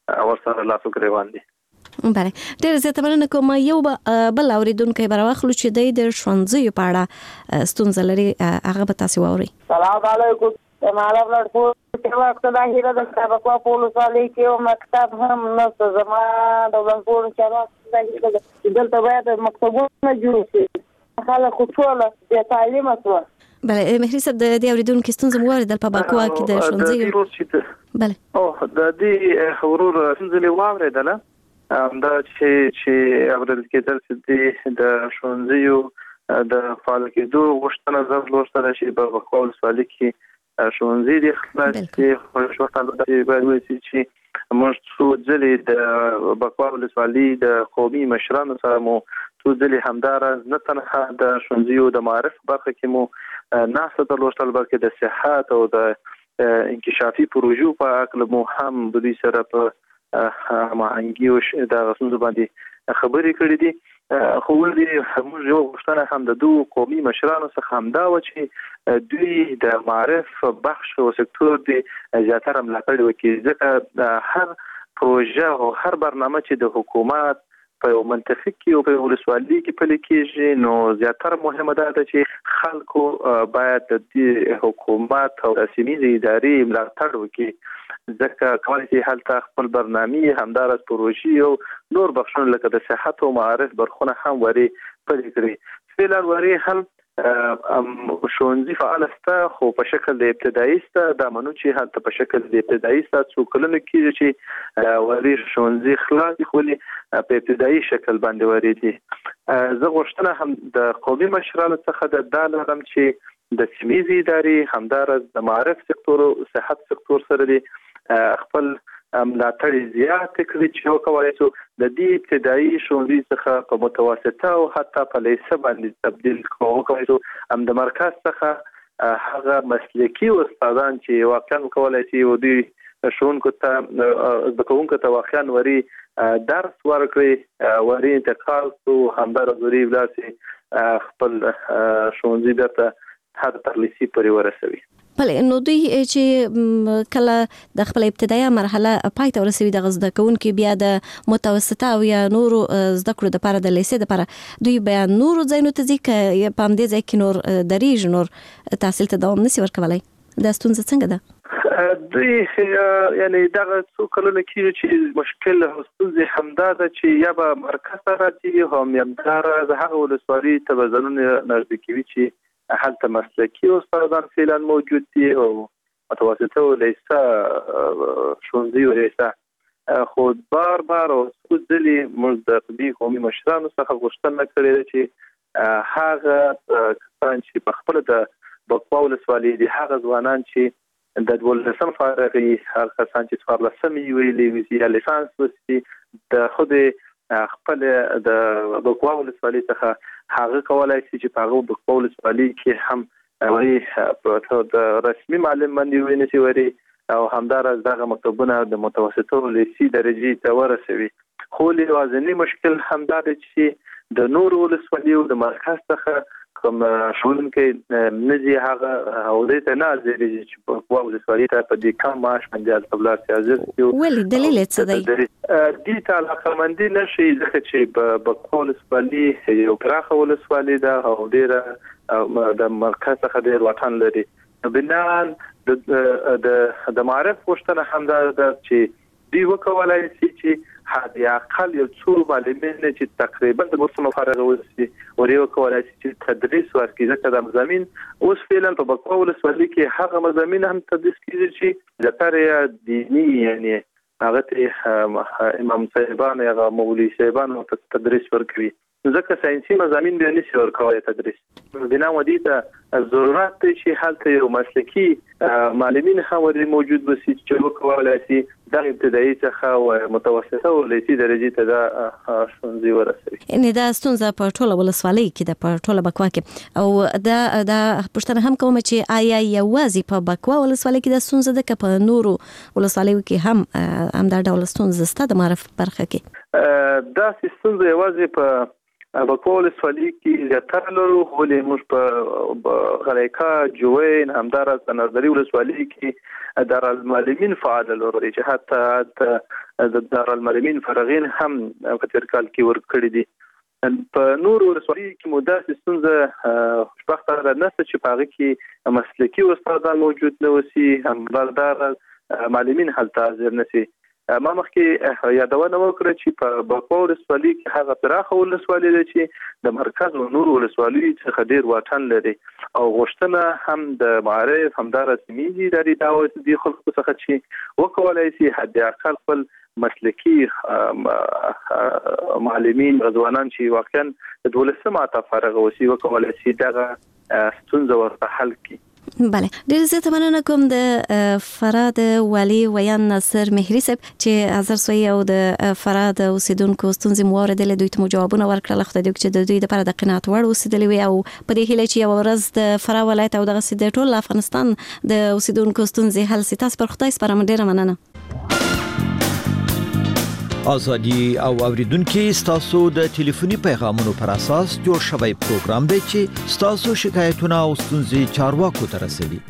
ورسره لاسو روان دي. بله ډېر زیاته مننه کوم. یو بل اوریدونکو به راوخلو چې د ښوونځیو په اړه ستونزه لري هغه به تاسو واورئ. سلام علیکم. زماره لړکو چې وخت د هیله د سبق په ولسوالۍ کې او مکتب هم نو زما د ولنګور چې راځي د هیله د دلته باید مکتبونه جوړ شي خلک خو ټول د تعلیم اسوه. بله مهری صاحب د دې اوریدونکو ستونزه مو ورېدل په باکوا کې د ښوونځیو. بله او د دې خبرو ستونزه واورېدله دا چې چې اورل کېدل چې د ښوونځیو د فعال کېدو غوښتنه زر لوستل شي په باکوا ولسوالۍ کې ښوونځي د خلاص کې خوشبختانه د باید چې موږ څو ځلې د باکوا ولسوالۍ د قومي مشرانو سره مو څو ځلې همدار نه تنها د ښوونځیو د معرف برخه کې مو ناسته لوستل بلکې د صحت او د انکشافي پروژو په اړه مو هم د دې سره په هماهنګي او د غوښتنو باندې خبرې کړې دي. خو ولې موږ یو غوښتنه هم د دوه قومي مشرانو څخه هم دا و چې دوی د معرف بخش او سکتور دی زیاتره ملاتړ وکړي ځکه هر پروژه او هر برنامه چې د حکومت په یو منطقه کې او په ولسوالۍ کې پلي کېږي نو زیاتره مهمه ده چې خلکو باید د حکومت او سیمې ادارې ملاتړ وکړي ځکه کولای شي هلته خپل برنامه همدار از پروژې او نور بخښونه لکه د صحت او معرف برخونه هم وري پلي کړي. فعلا وري هم ښوونځي فعال است خو په شکل د ابتدایي است د منو چې هلته په شکل د ابتدایي است څو کلونه کې چې وري ښوونځي خلاص خو په ابتدایي شکل باندې وري دي. زه غوښتنه هم د قومي مشرانو څخه د دالرم چې د سیمې ادارې همدار د معرف سکتور او صحت سکتور سره دي خپل ملاتړ زیات کړی چې یو کولای شو د دې ابتدایي ښوونځي څخه په متوسطه او حتی په لیسه باندې تبدیل کوو شو هم د مرکز څخه هغه مسلکي استادان چې واقعا کولای شي و دې ښوونکو ته د کوونکو ته واقعا وري درس ورکړي وري انتقال او همدار ضروري ولاسي خپل ښوونځي درته هر ترلیسي پرې ورسوي. بله نو دوی چې کله د خپل ابتدایي مرحله پای ته ورسوي د زده کوونکو بیا د متوسطه او یا نورو زده کړو د لپاره د لیسې د لپاره دوی بیا نورو ځایونو ته ځي که په همدې ځای کې نور درېږي نور تحصیل ته دوام نشي ورکولی دا ستونزه څنګه ده؟ دوی یعنی دغه څو کلونه کېږي چې مشکل او ستونزې همدا ده چې یا به مرکز ته راځي هم همدار د هغه ولسوالۍ ته به ځانونه نږدې کوي چې هلته مسلکي استادان فعلا موجود دي او متوسطه او لیسه ښوونځي او لیسه خو بار بار او څو ځلې موږ د دې قومي مشرانو څخه غوښتنه کړې ده چې هغه کسان چې په خپله د باکوا ولسوالۍ دي هغه ځوانان چې د دولسم فارغ وي هغه کسان چې څوارلسم یې ویلي وي یا لیسانس وسي د خود خپل د باکوا ولسوالۍ څخه هغه کولای شي چې په هغه باکوا ولسوالۍ کې هم وایي په د رسمي معلم باندې ونیسي وري او همدار از دغه مکتبونه د متوسطه او لیسې درجې ته ورسوي. خو لوازمي مشکل همدا دی چې د نور ولسوالیو د مرکز څخه کوم ښوونکي نزي هغه او دې ته نه ځي چې په ولسوالۍ ته په دې کم معاش باندې تبلار سیاست ولې دلیل څه دی؟ دې ته علاقمندي نشي ځکه چې په ولسوالۍ یو پراخه ولسوالۍ ده او ډېره د مرکز څخه ډېر وطن لري. بنان د د معرف غوښتنه هم ده چې دی وکولای شي چې حد اقل یو څو معلمین چې تقریبا د موسم فارغ وي او یو کولای شي چې تدریس ورکړي ځکه د مضامین اوس فعلا په باکوا ولسوالۍ کې هغه مضامین هم تدریس کیږي چې زیاتره دینی یعنی هغه امام صاحبان یا مولوی صاحبان تدریس ورکوي ځکه ساينسي مضامین به نشي ورکوي تدریس. بنا ودی ته ضرورت دی چې هلته یو مسلکي معلمین هم موجود وي چې وکولای شي د ابتدایي څخه او متوسطه او لیسې درجې ته د ښوونځي ورسوي. یعنی دا ستونزه په ټوله ولسوالۍ کې ده په ټوله باکوا کې او دا دا پوښتنه هم کوم چې آیا یوازې په باکوا ولسوالۍ کې د ستونزه ده که په نورو ولسوالیو کې هم هم دا ډول ستونزه شته د معرف برخه کې؟ دا ستونزه یوازې په بکوا ولسوالۍ کې زیاتره لرو ولې موږ په غلیکا جوین همداراز په نظري ولسوالۍ کې دارالمعلمین فعال لرو چې حتی د دارالمعلمین فرغین هم په تیر کال کې ورکړي دي. په نور ولسوالۍ کې مو داسې ستونزه خوشبخته نشته چې په هغه کې مسلکي استادان موجود نه وسي، همداراز معلمین هلته حاضر نشي. ما مخکې یادونه وکړه چې په بکوا ولسوالۍ کې هغه پراخه ولسوالۍ ده چې د مرکز او نور ولسوالۍ څخه ډیر واټن لري او غوښتنه هم د معارف همداراز ملي ادارې دا د خلکو څخه چې وکولای شي حد اقل خپل مسلکي معلمین غزوانان چې واقعا د دولسمه ته فارغ وسی وکولای شي دغه ستونزه ورته حل کړي. بله، ډیر زیاته مننه کوم د فراد والي ویان ناصر مهری صاحب چې حاضر سوی او د فراد اوسیدونکو ستونزې مو اوریدلې، دوی ته مو جوابونه ورکړل. خدای دې چې د دوی لپاره د قناعت وړ اوسیدلې وي او په دې هیله چې یو ورځ د فرا ولایت او دغه سیده ټول افغانستان د اوسیدونکو ستونزې حل سي. تاسو پر خدای سپارم، ډیره مننه. ازادي او اوریدونکو ستاسو د ټلیفوني پیغامونو پر اساس جوړ شوی پروګرام دی چې ستاسو شکایتونه او ستونزې چارواکو ته رسوي.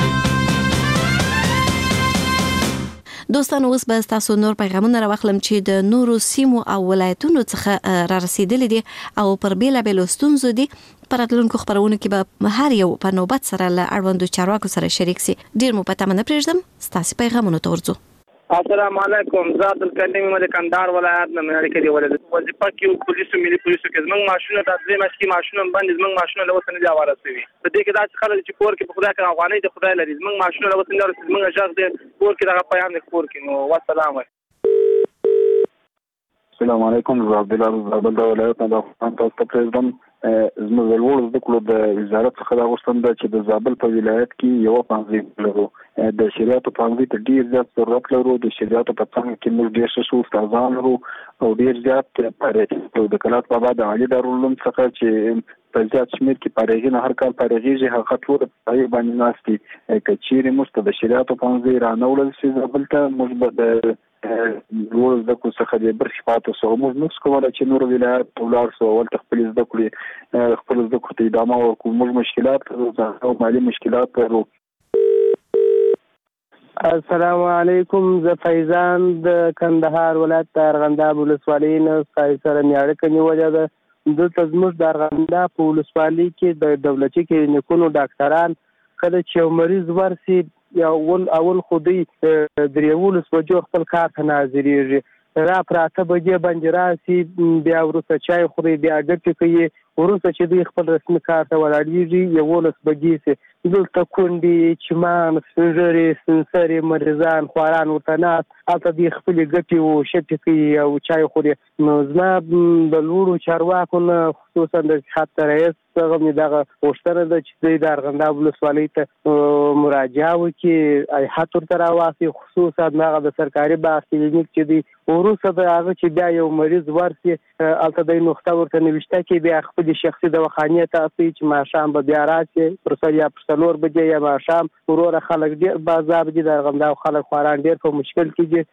دوستانو، اوس به تاسو نور پیغامونه راوخلم چې د نورو سیمو او ولایتونو څخه را رسیدلي دي او پر بیلابیلو ستونزو دي. پر راتلونکو خبرونو کې به هر یو په نوبت سره له اړوندو چارواکو سره شریک سي. ډیر مو پته نه پرېږدم، ستاسو پیغامونو ته ورځو. السلام علیکم. ذات الکریم د کندهار ولایت نه مې اړیکې دی ولې وظیفه کې پولیسو ملي پولیسو کې زمنګ ماشونه د ځای ماشي ماشونه باندې زمنګ ماشونه له وسنه دی حواله شوی. په دې کې دا چې خلک چې کور کې په خدای کې افغاني د خدای لري زمنګ ماشونه له وسنه دی زمنګ ځاګ دی کور کې دا پیغام دی کور کې. نو والسلام السلام علیکم. زه عبد الله زابل د ولایت نه د افغانستان تاسو پرېږدم. زموږ د لوړ زده کړو د وزارت څخه دا غوښتنه ده چې د زابل په ولایت کې یو پنځه لرو د شریعت پنځه ته ډیر زیات ضرورت لرو. د شریعت په څنګه کې موږ ډیر څه استادان لرو او ډیر زیات پرېږدو د کلات په بعد عالی دارالعلوم څخه چې په زیات شمیر کې پرېږي نه هر کال پرېږي هغه ټول په باندې ناشتي کچېری موږ د شریعت پنځه رانول شي زابل ته موږ د ورځ د کو څخه د برخې پاتې سو موږ نو څکوله چې نور ولایت ولر سو ول تخپل زده کړې خپل زده کړې ادامه ورکو موږ مشکلات او مالی مشکلات لرو. السلام علیکم. زه فیضان د کندهار ولایت د ارغنداب ولسوالۍ نه سره نیاړه نیولې ده. دلته زموږ د ارغنداب په ولسوالۍ کې د دولتي کلینیکونو ډاکټران کله چې مریض ورسي یا اول اول خودي دریولس بجو خپل کار ته حاضرېږي، را پراته بجې باندې راسي، بیا وروسته چای خوري، بیا ګټې کوي، وروسته چې دوی خپل رسمي کار ته ولاړېږي یولس بجې سي. دلته کونډې، چمان، سپین ږیري، سپین سرې مریضان خواران ورته ناست هلته دوی خپلې ګټې و شټې کوي او چای خوري. نو زما د لوړو چارواکو نه خصوصا د صحت رئیس څخه مې دغه غوښتنه ده چې دوی د ارغنداب ولسوالۍ ته مراجعه وکړي، هیات ورته راواخلي، خصوصا هغه د سرکاري باغ کلینیک چې دی وروسته د هغه چې بیا یو مریض ورسي هلته دوی نقطه ورته نوشته کړي، بیا خپلې شخصي دواخانې ته اخلي چې ماښام به بیا راشي پر سر یا پر څلور بجې یا ماښام. وروره خلک ډېر بازار دي د ارغنداب خلک خواران ډېر په مشکل کې دي.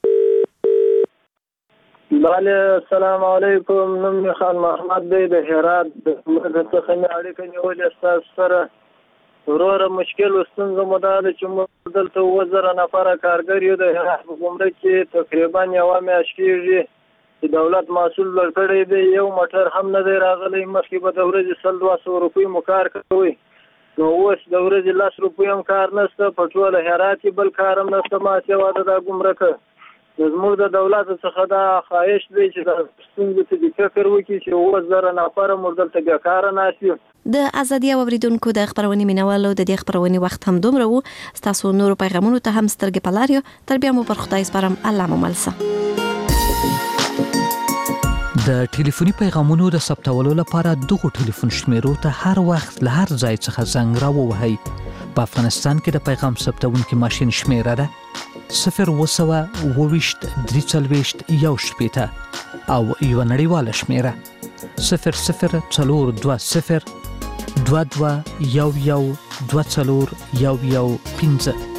بله السلام علیکم. نوم مې خان محمد دی د هرات د څخه مې اړیکه نیولې ستاسو سره. وروره مشکل او ستونزه مو دا ده چې موږ دلته اووه زره نفره کارګر یو د هرات په ګمرک کې تقریبا یوه میاشت کېږي چې دولت محصول ورکړی دی، یو موټر هم نه دی راغلی. مخکې به د ورځې سل دوه سوه روپۍ مو کار کوئ، نو اوس د ورځې لس روپۍ هم کار نشته، په ټوله هرات کې بل کار هم نشته ما سوا د دا ګمرکه. زموږ د دولت څخه دا خواهش دی چې د ستونزې ته د فکر وکړي چې اووه زره نفره موږ دلته بیکاره ناست یو. د ازادي اوریدونکو د خبرونې مینوالو د دې خبرونې وخت هم دومره وو. ستاسو نورو پیغامونو ته هم سترګې په لار یو. تر بیا مو پر خدای سپارم. الله مو مل شه. د ټلیفوني پیغامونو د ثبتولو لپاره دغه ټلیفون شمیرو ته هر وخت له هر ځای څخه زنګ راووهئ. په افغانستان کې د پیغام ثبتونکي ماشین شمیره ده صفر اووه سوه اووه ویشت درې څلوېښت یو شپېته او یوه نړیواله شمیره صفر صفر څلور دوه صفر دوه دوه یو یو دوه څلور یو یو پنځه.